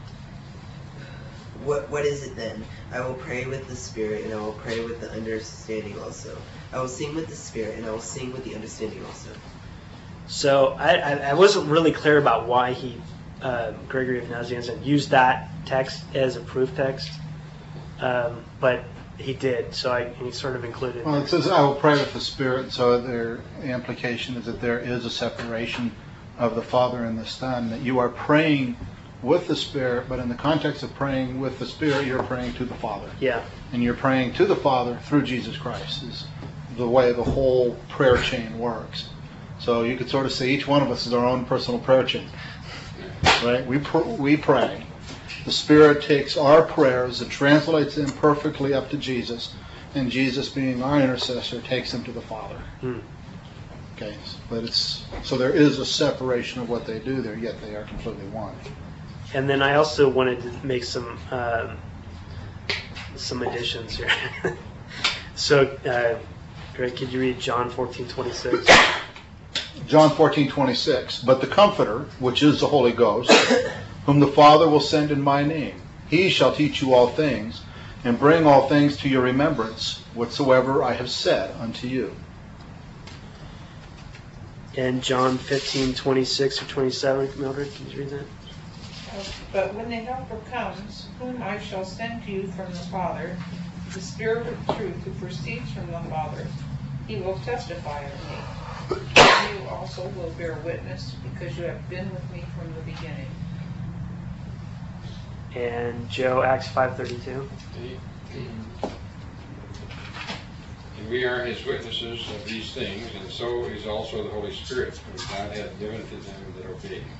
What What is it then? I will pray with the Spirit, and I will pray with the understanding also. I will sing with the Spirit, and I will sing with the understanding also. So I, I, I wasn't really clear about why he, uh, Gregory of Nazianzen, used that text as a proof text, um, but he did. So I he sort of included. Well, it says, I will pray with the Spirit, so their the implication is that there is a separation of the Father and the Son, that you are praying with the Spirit, but in the context of praying with the Spirit, you're praying to the Father. Yeah. And you're praying to the Father through Jesus Christ is the way the whole prayer chain works. So you could sort of say each one of us is our own personal prayer chain. Right? We, pr- we pray. The Spirit takes our prayers and translates them perfectly up to Jesus, and Jesus, being our intercessor, takes them to the Father. Hmm. Okay, but it's so there is a separation of what they do there, yet they are completely one. And then I also wanted to make some um, some additions here. So, uh, Greg, could you read John fourteen twenty-six? John fourteen twenty-six. But the Comforter, which is the Holy Ghost, whom the Father will send in my name, he shall teach you all things, and bring all things to your remembrance, whatsoever I have said unto you. And John fifteen twenty-six or twenty-seven, Mildred, can you read that? But when the Helper comes, whom I shall send to you from the Father, the Spirit of truth who proceeds from the Father, he will testify of me. And you also will bear witness, because you have been with me from the beginning. And Joe, Acts five thirty-two. And we are his witnesses of these things, and so is also the Holy Spirit, whom God hath given to them that obey him.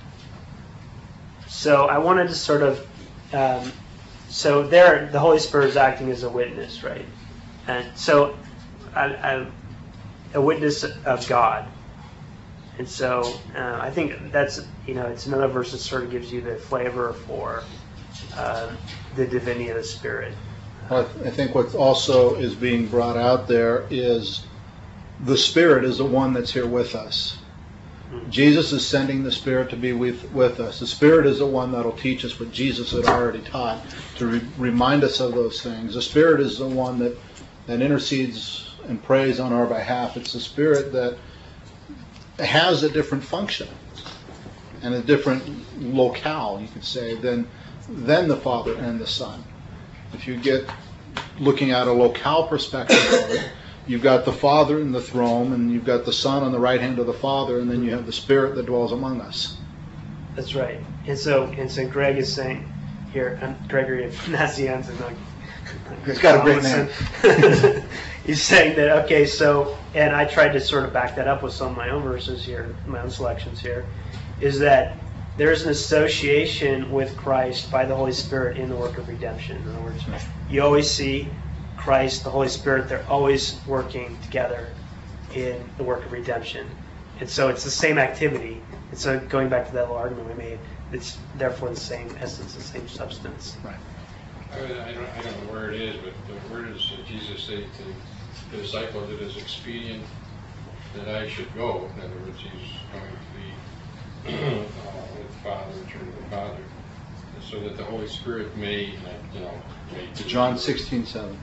So I wanted to sort of, um, so there, the Holy Spirit is acting as a witness, right? And so, I, I, a witness of God. And so uh, I think that's, you know, it's another verse that sort of gives you the flavor for um, the divinity of the Spirit. Well, I think what also is being brought out there is the Spirit is the one that's here with us. Jesus is sending the Spirit to be with, with us. The Spirit is the one that will teach us what Jesus had already taught, to re- remind us of those things. The Spirit is the one that, that intercedes and prays on our behalf. It's the Spirit that has a different function and a different locale, you could say, than, than the Father and the Son. If you get looking at a locale perspective of it, you've got the Father in the throne, and you've got the Son on the right hand of the Father, and then you have the Spirit that dwells among us. That's right. And so, and so Greg is saying here, um, Gregory of Nazianzen, not He's got a great name. He's saying that, okay, so, and I tried to sort of back that up with some of my own verses here, my own selections here, is that there's an association with Christ by the Holy Spirit in the work of redemption. In other words, you always see Christ, the Holy Spirit, they're always working together in the work of redemption. And so it's the same activity. And so going back to that little argument we made, it's therefore the same essence, the same substance. Right. I, I, don't, I don't know where it is, but, but where does Jesus say to the disciples it is expedient that I should go? In other words, he's going to be uh, with the Father, return to the Father, so that the Holy Spirit may, you know, may... John sixteen seven.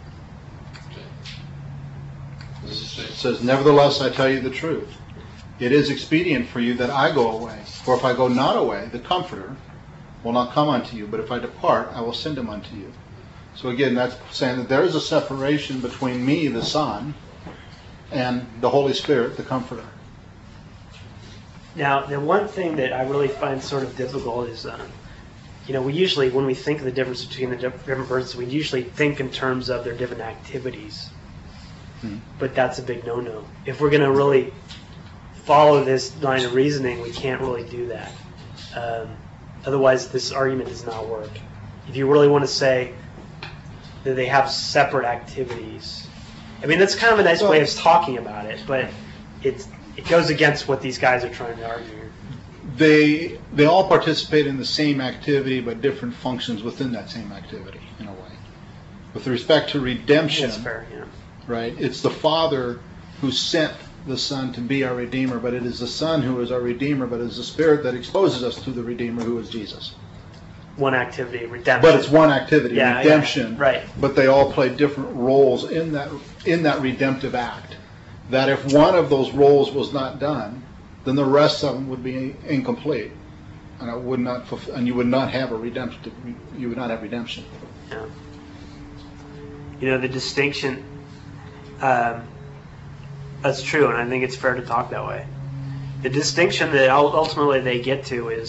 What does it say? It says, nevertheless, I tell you the truth. It is expedient for you that I go away. For if I go not away, the Comforter will not come unto you. But if I depart, I will send him unto you. So again, that's saying that there is a separation between me, the Son, and the Holy Spirit, the Comforter. Now, the one thing that I really find sort of difficult is, uh, you know, we usually, when we think of the difference between the different persons, we usually think in terms of their different activities. Hmm. But that's a big no-no. If we're going to really follow this line of reasoning, we can't really do that. Um, otherwise, this argument does not work. If you really want to say that they have separate activities, I mean, that's kind of a nice way of talking about it, but it's, it goes against what these guys are trying to argue. They they all participate in the same activity, but different functions within that same activity, in a way. With respect to redemption, That's fair, yeah. Right? It's the Father who sent the Son to be our Redeemer, but it is the Son who is our Redeemer, but it is the Spirit that exposes us to the Redeemer, who is Jesus. One activity, redemption. But it's one activity, yeah, redemption. Yeah, right. But they all play different roles in that in that redemptive act. That if one of those roles was not done, then the rest of them would be incomplete, and it would not, fulfill, and you would not have a redemption. You would not have redemption. Yeah. You know, the distinction. Um, that's true, and I think it's fair to talk that way. The distinction that ultimately they get to is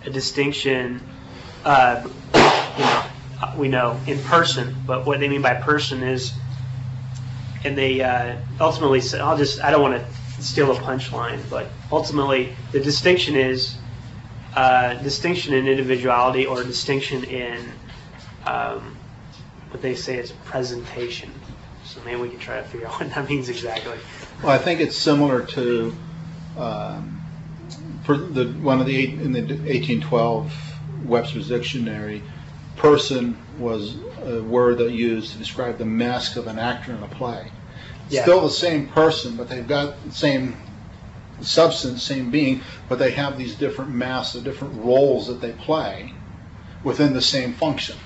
a distinction, uh, you know, we know in person, but what they mean by person is, and they uh, ultimately say, I'll just, I don't want to steal a punchline, but ultimately the distinction is uh, distinction in individuality or distinction in um, what they say is presentation. So maybe we can try to figure out what that means exactly. Well, I think it's similar to um, for the one of the eight, in the eighteen twelve Webster's Dictionary. Person was a word that used to describe the mask of an actor in a play. Yeah. Still the same person, but they've got the same substance, same being, but they have these different masks, the different roles that they play within the same function.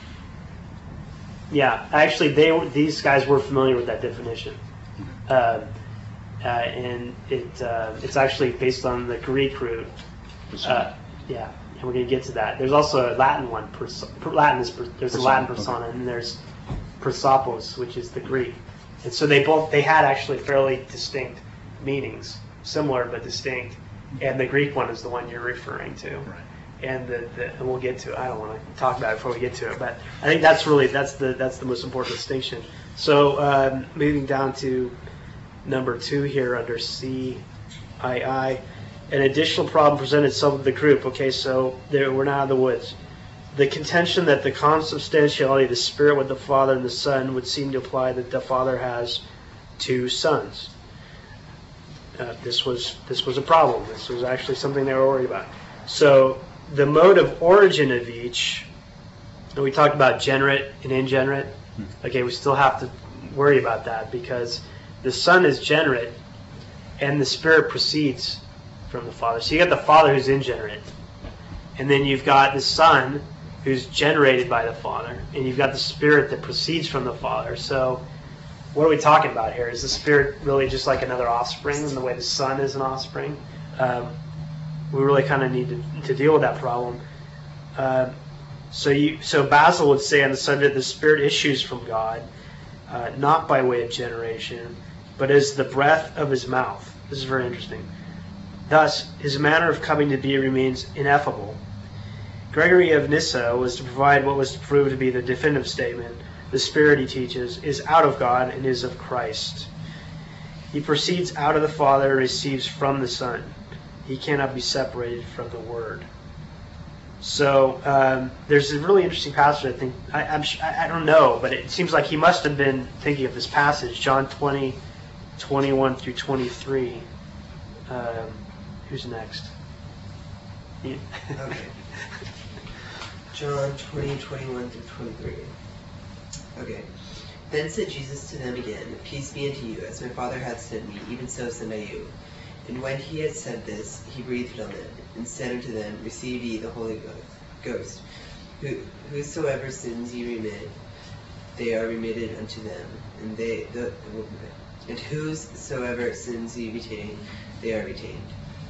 Yeah, actually, they were, these guys were familiar with that definition, uh, uh, and it uh, it's actually based on the Greek root. Uh, yeah, and we're going to get to that. There's also a Latin one. Pers- Latin is there's Persona, a Latin okay. persona, and there's prosopos, which is the Greek. And so they both they had actually fairly distinct meanings, similar but distinct. And the Greek one is the one you're referring to. Right. And the, the and we'll get to it. I don't want to talk about it before we get to it, but I think that's really that's the that's the most important distinction. So um, moving down to number two here under C I I, an additional problem presented itself with the group. Okay, so there, we're now in the woods. The contention that the consubstantiality of the Spirit with the Father and the Son would seem to imply that the Father has two sons. Uh, this was this was a problem. This was actually something they were worried about. So the mode of origin of each, and we talked about generate and ingenerate. Okay, we still have to worry about that because the Son is generate and the Spirit proceeds from the Father. So you got the Father who's ingenerate, and then you've got the Son who's generated by the Father, and you've got the Spirit that proceeds from the Father. So what are we talking about here? Is the Spirit really just like another offspring in the way the Son is an offspring? Um, we really kind of need to, to deal with that problem. Uh, so you, so Basil would say on the subject, the Spirit issues from God, uh, not by way of generation, but as the breath of his mouth. This is very interesting. Thus, his manner of coming to be remains ineffable. Gregory of Nyssa was to provide what was to prove to be the definitive statement. The Spirit, he teaches, is out of God and is of Christ. He proceeds out of the Father and receives from the Son. He cannot be separated from the Word. So um, there's a really interesting passage. I think I, I'm, I don't know, but it seems like he must have been thinking of this passage, John twenty, twenty-one through twenty-three. Um, who's next? Yeah. Okay. John twenty, twenty-one through twenty-three. Okay. Then said Jesus to them again, Peace be unto you, as my Father hath sent me, even so send I you. And when he had said this, he breathed on them, and said unto them, Receive ye the Holy Ghost. Who, whosoever sins ye remit, they are remitted unto them. And they the, and whosoever sins ye retain, they are retained.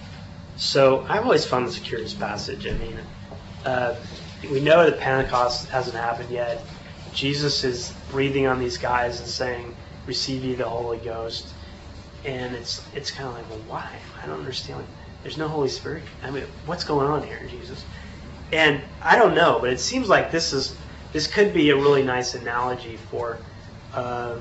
So I've always found this a curious passage. I mean, uh, we know that Pentecost hasn't happened yet. Jesus is breathing on these guys and saying, Receive ye the Holy Ghost. And it's it's kind of like, well, why? I don't understand. There's no Holy Spirit. I mean, what's going on here, Jesus? And I don't know, but it seems like this is this could be a really nice analogy for, um,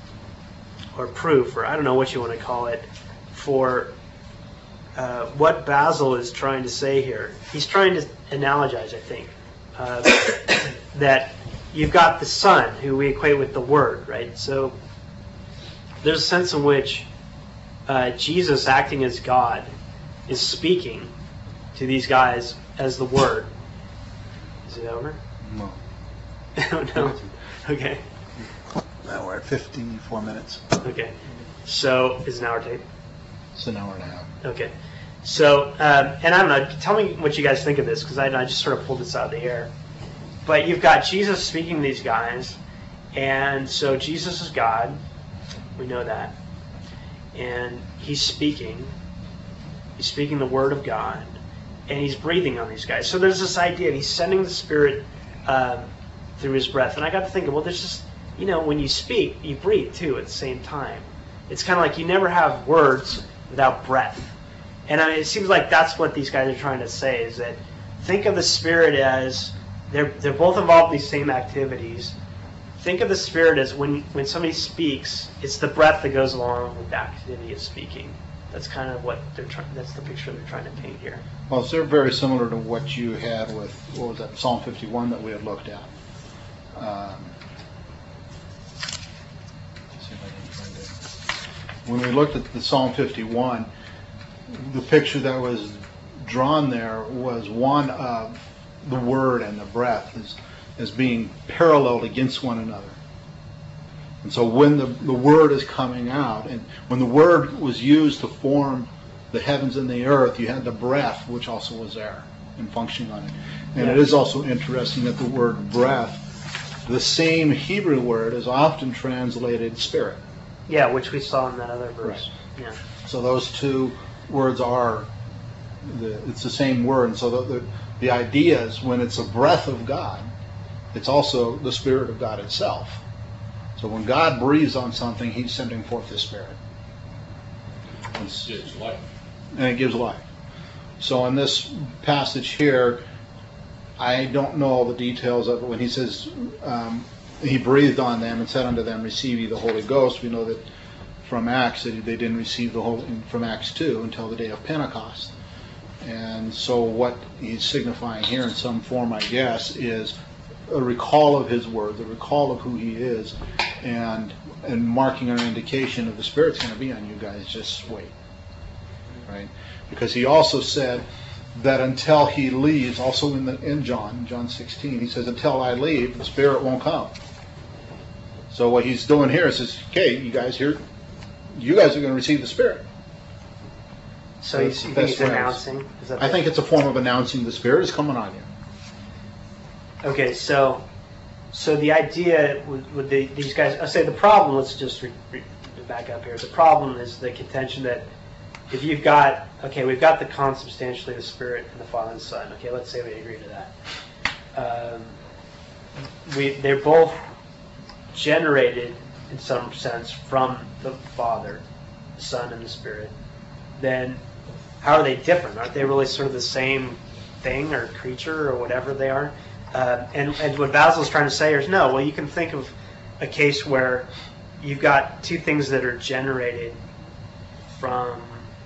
or proof, or I don't know what you want to call it, for uh, what Basil is trying to say here. He's trying to analogize, I think, uh, that you've got the Son, who we equate with the Word, right? So there's a sense in which uh, Jesus, acting as God, is speaking to these guys as the Word. Is it over? No. Oh, no. Okay. Now we're at fifty-four minutes. Okay. So is an hour tape? It's an hour and a half. Okay. So, um, and I don't know, tell me what you guys think of this, because I, I just sort of pulled this out of the air. But you've got Jesus speaking to these guys, and so Jesus is God. We know that. And he's speaking. He's speaking the Word of God. And he's breathing on these guys. So there's this idea, he's sending the Spirit um, through his breath. And I got to thinking, well, there's just, you know, when you speak, you breathe too at the same time. It's kind of like you never have words without breath. And I mean, it seems like that's what these guys are trying to say, is that think of the Spirit as they're they're both involved in these same activities. Think of the Spirit as when when somebody speaks, it's the breath that goes along with the activity of speaking. That's kind of what they're trying. That's the picture they're trying to paint here. Well, so they're very similar to what you had with, what was that, Psalm fifty-one that we had looked at. Um, let's see if I can find it. When we looked at the Psalm fifty-one, the picture that was drawn there was one of the word and the breath as, as being paralleled against one another. And so when the, the word is coming out, and when the word was used to form the heavens and the earth, you had the breath, which also was there and functioning on it. And Yeah. it is also interesting that the word breath, the same Hebrew word, is often translated spirit. Yeah, which we saw in that other verse. Yeah. So those two words are, the, it's the same word. And so the, the, the idea is when it's a breath of God, it's also the Spirit of God itself. So when God breathes on something, He's sending forth His Spirit. It's- Gives life. and it gives life. So in this passage here, I don't know all the details of it. When he says um, He breathed on them and said unto them, receive ye the Holy Ghost, we know that from Acts that they didn't receive the Holy, from Acts two until the day of Pentecost. And so what he's signifying here in some form, I guess, is a recall of His word, the recall of who He is, and and marking an indication of the Spirit's going to be on you guys. Just wait, right? Because He also said that until He leaves, also in the in John John sixteen, He says, until I leave, the Spirit won't come. So what He's doing here is says, okay, you guys here, you guys are going to receive the Spirit. So you, you think That's he's what I announcing? Is that I the- think it's a form of announcing the Spirit is coming on you. Okay, so so the idea with, with the, these guys, I say the problem. Let's just re, re, back up here. The problem is the contention that if you've got okay, we've got the consubstantially the Spirit and the Father and the Son. Okay, let's say we agree to that. Um, we they're both generated in some sense from the Father, the Son, and the Spirit. Then how are they different? Aren't they really sort of the same thing or creature or whatever they are? Uh, and, and what Basil's trying to say is no. Well, you can think of a case where you've got two things that are generated from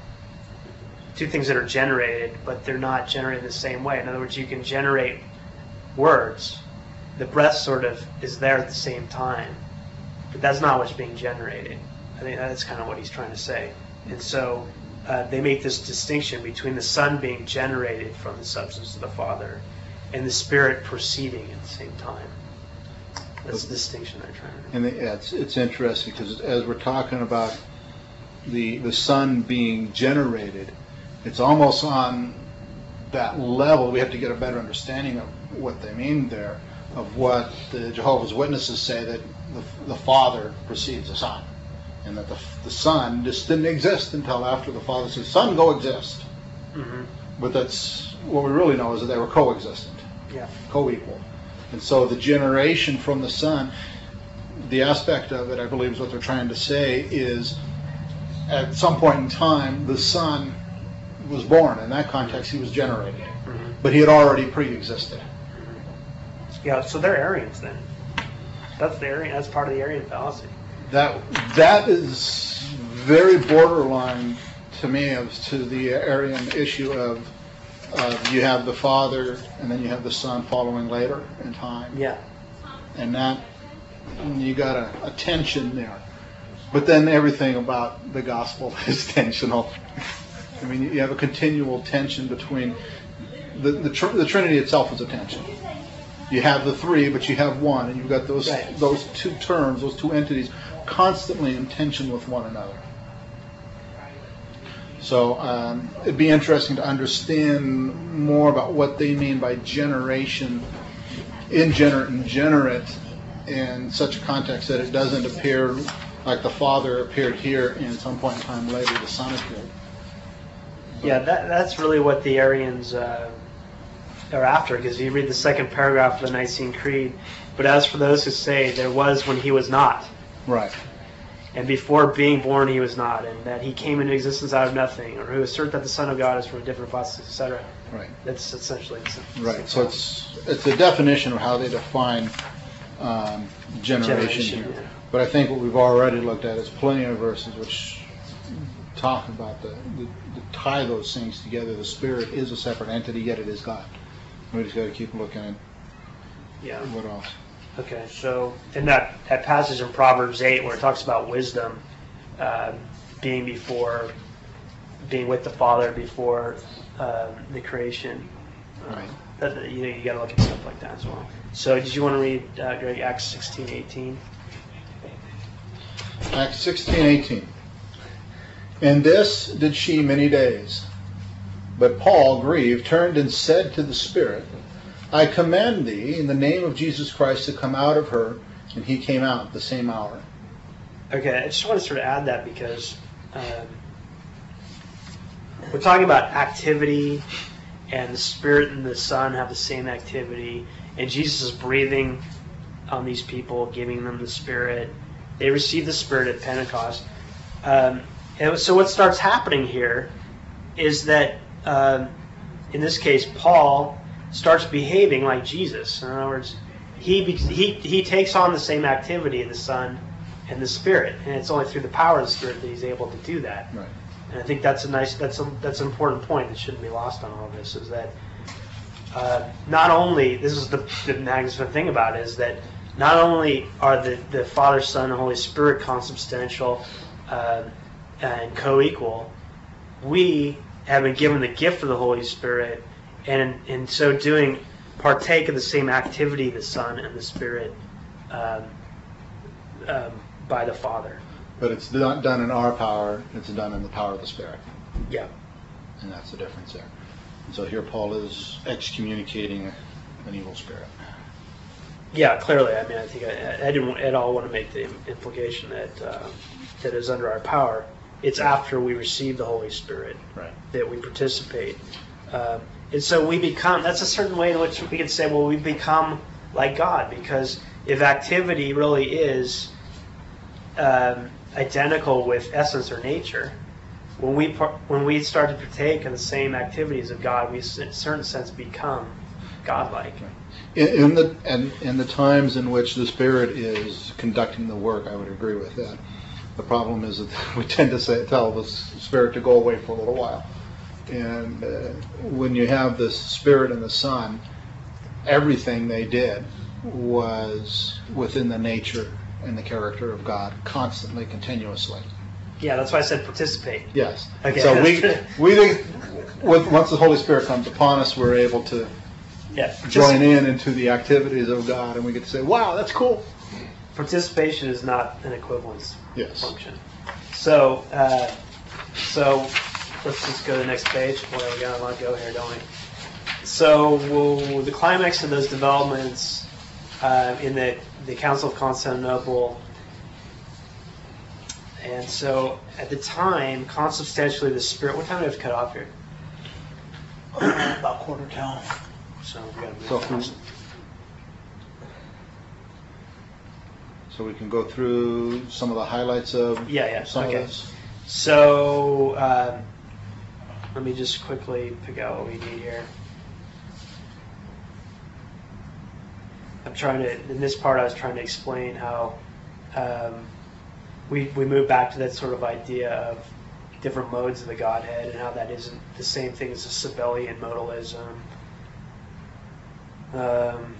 two things that are generated, but they're not generated the same way. In other words, you can generate words. The breath sort of is there at the same time, but that's not what's being generated. I think that's kind of what he's trying to say. And so uh, they make this distinction between the Son being generated from the substance of the Father and the Spirit proceeding at the same time. That's the distinction they're trying to make. And yeah, it's it's interesting because as we're talking about the the Son being generated, it's almost on that level. We have to get a better understanding of what they mean there, of what the Jehovah's Witnesses say that the, the Father precedes the Son, and that the the Son just didn't exist until after the Father says, "Son, go exist." Mm-hmm. But that's what we really know is that they were coexistent. Yeah. Co-equal. And so the generation from the Son, the aspect of it, I believe, is what they're trying to say is at some point in time, the Son was born. In that context, He was generated. Mm-hmm. But He had already pre-existed. Yeah, so they're Arians then. That's the Arian, that's part of the Arian fallacy. That That is very borderline to me as to the Arian issue of Uh, you have the Father, and then you have the Son following later in time. Yeah. And that, you got a, a tension there. But then everything about the gospel is tensional. I mean, you have a continual tension between, the the, tr- the Trinity itself is a tension. You have the three, but you have one, and you've got those Right. those two terms, those two entities, constantly in tension with one another. So um, it'd be interesting to understand more about what they mean by generation, ingenerate and generate, in such a context that it doesn't appear like the Father appeared here and at some point in time later the Son appeared. Yeah, that, that's really what the Arians uh, are after, because you read the second paragraph of the Nicene Creed. But as for those who say there was when He was not, Right. and before being born he was not, and that he came into existence out of nothing, or who assert that the Son of God is from a different hypostasis, et cetera. Right. That's essentially the same. Right. So it's it's a definition of how they define um, generation, Generation, here. yeah. But I think what we've already looked at is plenty of verses which talk about the, the, the tie those things together. The Spirit is a separate entity, yet it is God. We just got to keep looking at Yeah. what else. Okay, so in that, that passage in Proverbs eight where it talks about wisdom uh, being before, being with the Father before uh, the creation, uh, Right. that, you know, you got to look at stuff like that as well. So did you want to read, uh, Greg, Acts sixteen eighteen? Acts sixteen eighteen. And this did she many days. But Paul, grieved, turned and said to the Spirit, I command thee in the name of Jesus Christ to come out of her. And he came out the same hour. Okay, I just want to sort of add that because um, we're talking about activity, and the Spirit and the Son have the same activity, and Jesus is breathing on these people, giving them the Spirit. They receive the Spirit at Pentecost. Um, and so what starts happening here is that, um, in this case, Paul starts behaving like Jesus. In other words, he he he takes on the same activity of the Son and the Spirit, and it's only through the power of the Spirit that he's able to do that. Right. And I think that's a nice that's a that's an important point that shouldn't be lost on all of this, is that uh, not only this is the, the magnificent thing about it, is that not only are the, the Father, Son, and Holy Spirit consubstantial uh, and co-equal, we have been given the gift of the Holy Spirit, and in, in so doing, partake of the same activity the Son and the Spirit um, um, by the Father. But it's not done in our power, it's done in the power of the Spirit. Yeah. And that's the difference there. And so here Paul is excommunicating an evil spirit. Yeah, clearly. I mean, I think I, I didn't at all want to make the implication that uh, that is under our power. It's after we receive the Holy Spirit Right. that we participate. Um, and so we become, that's a certain way in which we can say, well, we become like God, because if activity really is um, identical with essence or nature, when we par- when we start to partake in the same activities of God, we in a certain sense become godlike. In, in the and in the times in which the Spirit is conducting the work, I would agree with that. The problem is that we tend to say, tell the Spirit to go away for a little while. And uh, when you have the Spirit and the Son, everything they did was within the nature and the character of God, constantly, continuously. Yeah, that's why I said participate. Yes. Okay. So we we think with, once the Holy Spirit comes upon us, we're able to Yeah, join in into the activities of God, and we get to say, "Wow, that's cool." Participation is not an equivalence Yes. function. So, uh, so let's just go to the next page. Boy, we got a lot to go here, don't we? So, we'll, the climax of those developments uh, in the the Council of Constantinople. And so, at the time, consubstantially, the Spirit. What time do we have to cut off here? About quarter till. So we got to move So, fast. so we can go through some of the highlights of Yeah, yeah. some Okay. of this. So um, let me just quickly pick out what we need here. I'm trying to, in this part, I was trying to explain how um, we we move back to that sort of idea of different modes of the Godhead, and how that isn't the same thing as a Sabellian modalism. Um,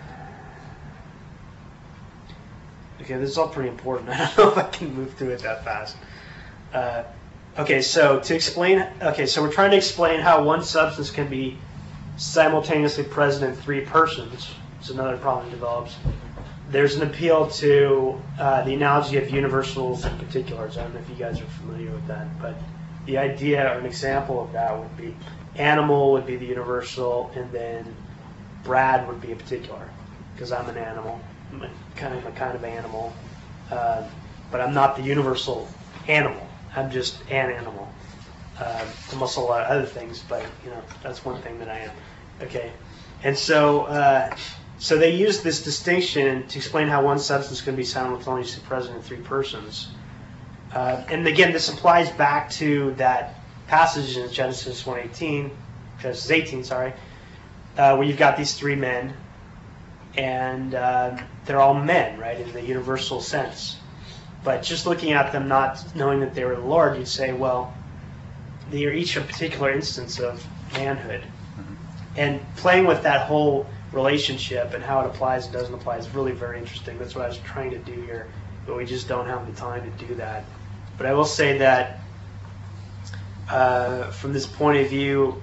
okay, this is all pretty important. I don't know if I can move through it that fast. Uh, okay, so to explain, okay, so we're trying to explain how one substance can be simultaneously present in three persons. It's another problem that develops. There's an appeal to uh, the analogy of universals and particulars. I don't know if you guys are familiar with that, but the idea or an example of that would be animal would be the universal, and then Brad would be a particular, because I'm an animal. I'm a kind of a kind of animal, uh, but I'm not the universal animal. I'm just an animal. Uh, I'm also a lot of other things, but you know that's one thing that I am. Okay, and so uh, so they use this distinction to explain how one substance can be simultaneously present in three persons. Uh, and again, this applies back to that passage in Genesis one eighteen, Genesis eighteen, sorry, uh, where you've got these three men, and uh, they're all men, right, in the universal sense. But just looking at them, not knowing that they were the Lord, you'd say, well, they are each a particular instance of manhood. Mm-hmm. And playing with that whole relationship and how it applies and doesn't apply is really very interesting. That's what I was trying to do here, but we just don't have the time to do that. But I will say that uh, from this point of view,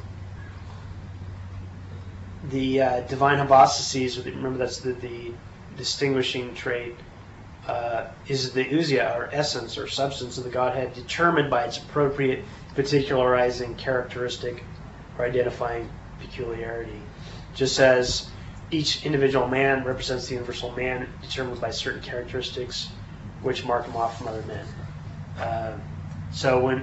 the uh, divine hypostases, remember that's the, the distinguishing trait, uh, is the ousia, or essence, or substance of the Godhead, determined by its appropriate particularizing characteristic or identifying peculiarity. Just as each individual man represents the universal man, determined by certain characteristics which mark him off from other men. Uh, so when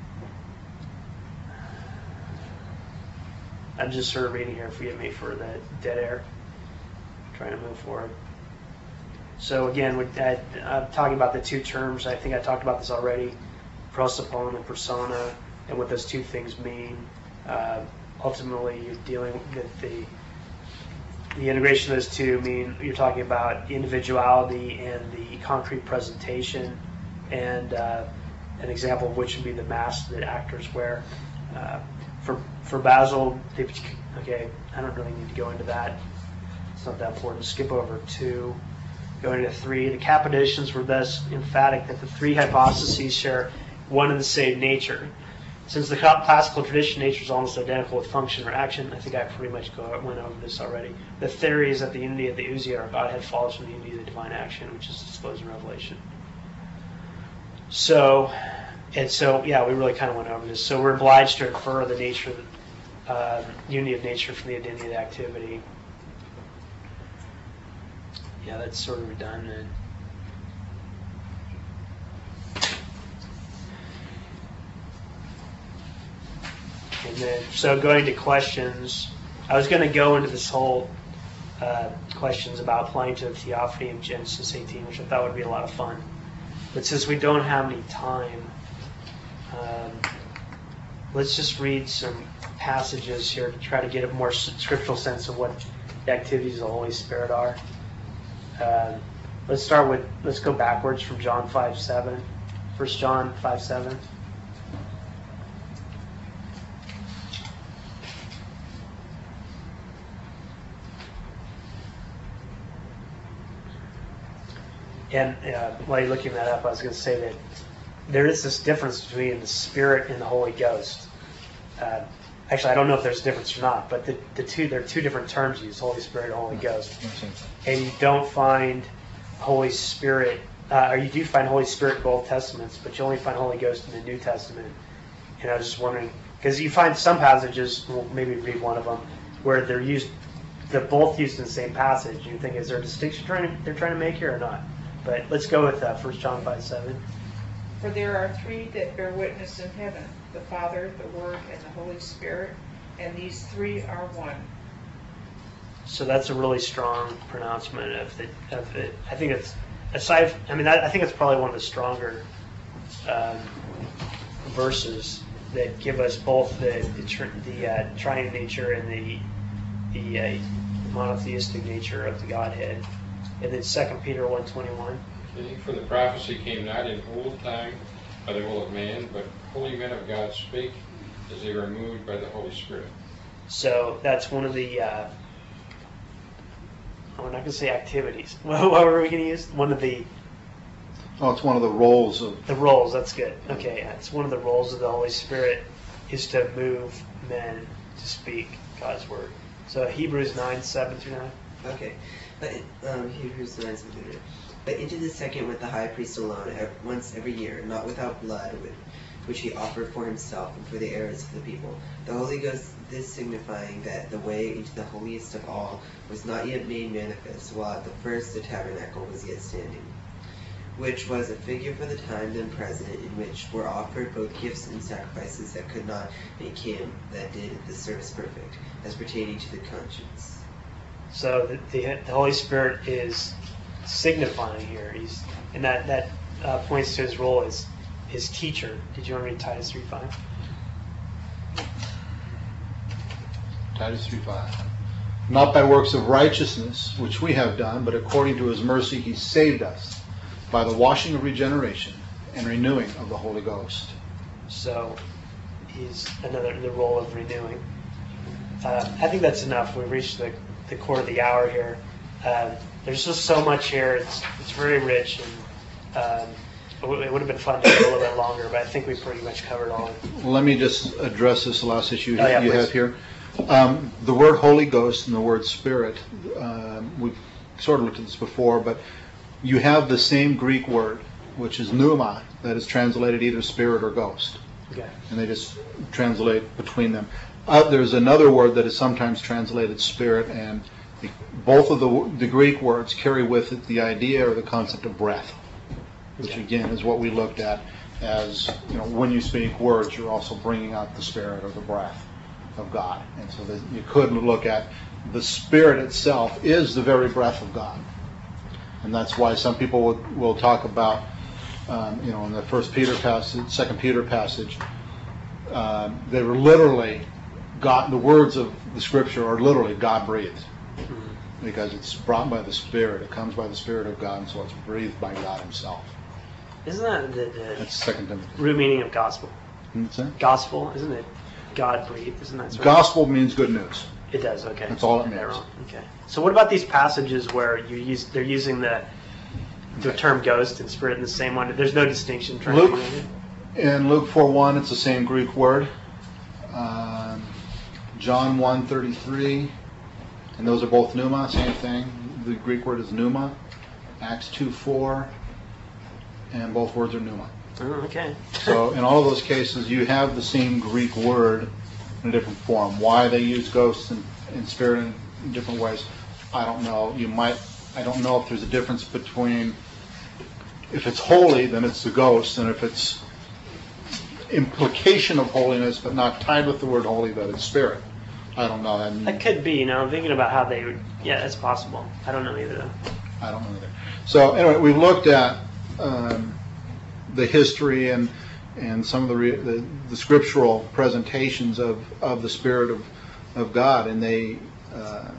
I'm just sort of reading here, forgive me for the dead air, trying to move forward. So again, with that, I'm talking about the two terms. I think I talked about this already, prosopon and persona, and what those two things mean. Uh, ultimately, you're dealing with the the integration of those two. Mean you're talking about individuality and the concrete presentation, and uh, an example of which would be the mask that actors wear. Uh, for for Basil, they, okay, I don't really need to go into that. It's not that important. Skip over two. Going to three, the Cappadocians were thus emphatic that the three hypostases share one and the same nature. Since the classical tradition, nature is almost identical with function or action. I think I pretty much go, went over this already. The theory is that the unity of the ousia, or Godhead, follows from the unity of the divine action, which is disclosed in Revelation. So, and so, yeah, we really kind of went over this. So we're obliged to infer the nature, uh, unity of nature from the identity of the activity. Yeah, that's sort of redundant. And then, so going to questions, I was going to go into this whole uh, questions about applying to the theophany in Genesis eighteen, which I thought would be a lot of fun. But since we don't have any time, um, let's just read some passages here to try to get a more scriptural sense of what the activities of the Holy Spirit are. Uh, let's start with, let's go backwards from John five seven. First John five seven. And uh, while you're looking that up, I was going to say that there is this difference between the Spirit and the Holy Ghost. Uh, Actually, I don't know if there's a difference or not, but the, the two there are two different terms used, Holy Spirit and Holy Ghost. And you don't find Holy Spirit, uh, or you do find Holy Spirit in both Testaments, but you only find Holy Ghost in the New Testament. And I was just wondering, because you find some passages, we'll maybe read one of them, where they're used, they're both used in the same passage. And you think, is there a distinction trying to, they're trying to make here or not? But let's go with uh, First John five seven. For there are three that bear witness in heaven, the Father, the Word, and the Holy Spirit, and these three are one. So that's a really strong pronouncement of the of it. I think it's aside. I mean, I, I think it's probably one of the stronger um, verses that give us both the the, tr- the uh, triune nature and the the uh, monotheistic nature of the Godhead. And then Second Peter one twenty one. Okay, for the prophecy came not in old time by the will of man, but holy men of God spake as they were moved by the Holy Spirit. So that's one of the, uh, I'm not going to say activities. What were we going to use? One of the... Oh, it's one of the roles of... The roles, that's good. Okay, it's one of the roles of the Holy Spirit is to move men to speak God's word. So Hebrews nine, seven through nine. Okay, but um, Hebrews nine, seven through nine. But into the second with the high priest alone, once every year, not without blood, which he offered for himself and for the errors of the people. The Holy Ghost, this signifying that the way into the holiest of all was not yet made manifest, while at the first the tabernacle was yet standing, which was a figure for the time then present, in which were offered both gifts and sacrifices that could not make him that did the service perfect, as pertaining to the conscience. So the, the, the Holy Spirit is signifying here. He's and that that uh, points to his role as his teacher. Did you want to read Titus three five? Titus three five. Not by works of righteousness, which we have done, but according to his mercy he saved us by the washing of regeneration and renewing of the Holy Ghost. So he's another the role of renewing. Uh, I think that's enough. We've reached the, the core of the hour here. Um, there's just so much here. It's it's very rich, and um, it would it would have been fun to go a little bit longer, but I think we pretty much covered all of it. Let me just address this last issue Oh, yeah, you please. have here. Um, the word Holy Ghost and the word Spirit, um, we've sort of looked at this before, but you have the same Greek word, which is pneuma, that is translated either spirit or ghost. Okay. And they just translate between them. Uh, there's another word that is sometimes translated spirit, and the, both of the, the Greek words carry with it the idea or the concept of breath, which Okay. again is what we looked at as, you know, when you speak words, you're also bringing out the spirit or the breath of God. And so that you could look at the Spirit itself is the very breath of God. And that's why some people will, will talk about, um, you know, in the First Peter passage, Second Peter passage, um, they were literally, God, the words of the Scripture are literally God breathed. Mm-hmm. Because it's brought by the Spirit. It comes by the Spirit of God, and so it's breathed by God himself. Isn't that the, the That's Second Timothy. root meaning of gospel? What's that? Gospel, isn't it? God breathed, isn't that sort of- Gospel means good news. It does, okay. That's all it Am I means. wrong? Okay. So what about these passages where you use they're using the the term ghost and spirit in the same one? There's no distinction. Trying Luke, to make it? in Luke four one, it's the same Greek word. Um, John one thirty-three, and those are both pneuma, same thing. The Greek word is pneuma. Acts two four, and both words are pneuma. Oh, okay. So in all of those cases, you have the same Greek word in a different form. Why they use ghosts and, and spirit in, in different ways, I don't know. You might, I don't know if there's a difference between, if it's holy, then it's the ghost, and if it's implication of holiness but not tied with the word holy, that it's spirit. I don't know. And That could be. You know, I'm thinking about how they would. Yeah, that's possible. I don't know either. Though. I don't know either. So anyway, we've looked at um, the history and and some of the, re, the the scriptural presentations of, of the Spirit of, of God, and they uh,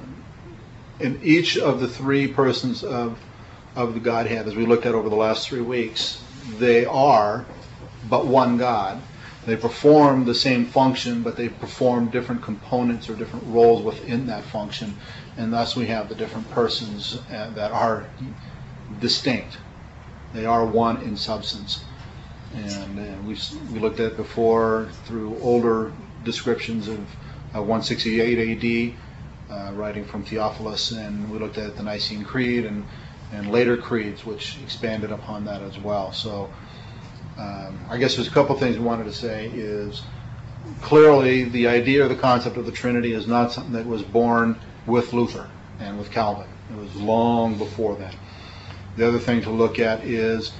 in each of the three persons of of the Godhead, as we looked at over the last three weeks, they are but one God. They perform the same function, but they perform different components or different roles within that function, and thus we have the different persons uh, that are distinct. They are one in substance. And, and we we looked at it before through older descriptions of uh, one sixty-eight A D, uh, writing from Theophilus, and we looked at the Nicene Creed and, and later creeds, which expanded upon that as well. So um, I guess there's a couple things we wanted to say. Is clearly the idea or the concept of the Trinity is not something that was born with Luther and with Calvin. It was long before that. The other thing to look at is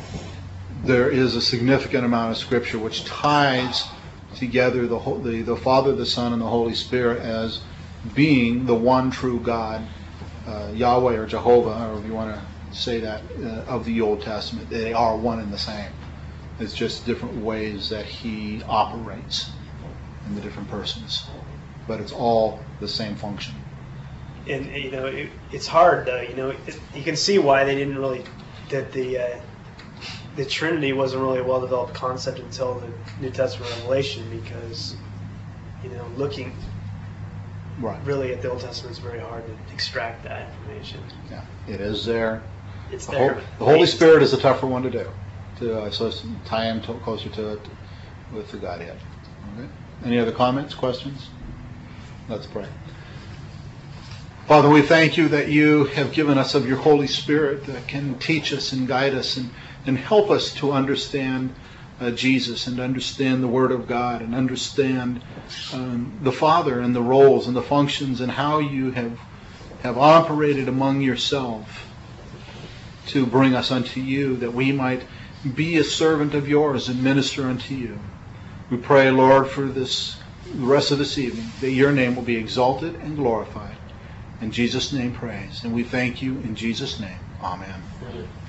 there is a significant amount of Scripture which ties together the, the, the Father, the Son, and the Holy Spirit as being the one true God, uh, Yahweh or Jehovah, however you want to say that, uh, of the Old Testament. They are one and the same. It's just different ways that He operates in the different persons. But it's all the same function. And you know, it, it's hard though. You know, it, you can see why they didn't really that the uh, the Trinity wasn't really a well-developed concept until the New Testament revelation, because you know, looking Right. really at the Old Testament is very hard to extract that information. Yeah. It is there. It's The, there. Hol- the Holy Spirit is a tougher one to do. To uh, so it's tie him to, closer to it with the Godhead. Okay. Any other comments, questions? Let's pray. Father, we thank you that you have given us of your Holy Spirit that can teach us and guide us and, and help us to understand uh, Jesus and understand the Word of God and understand um, the Father and the roles and the functions and how you have have operated among yourself to bring us unto you, that we might be a servant of yours and minister unto you. We pray, Lord, for this the rest of this evening, that your name will be exalted and glorified. In Jesus' name praise. And we thank you in Jesus' name. Amen. Amen.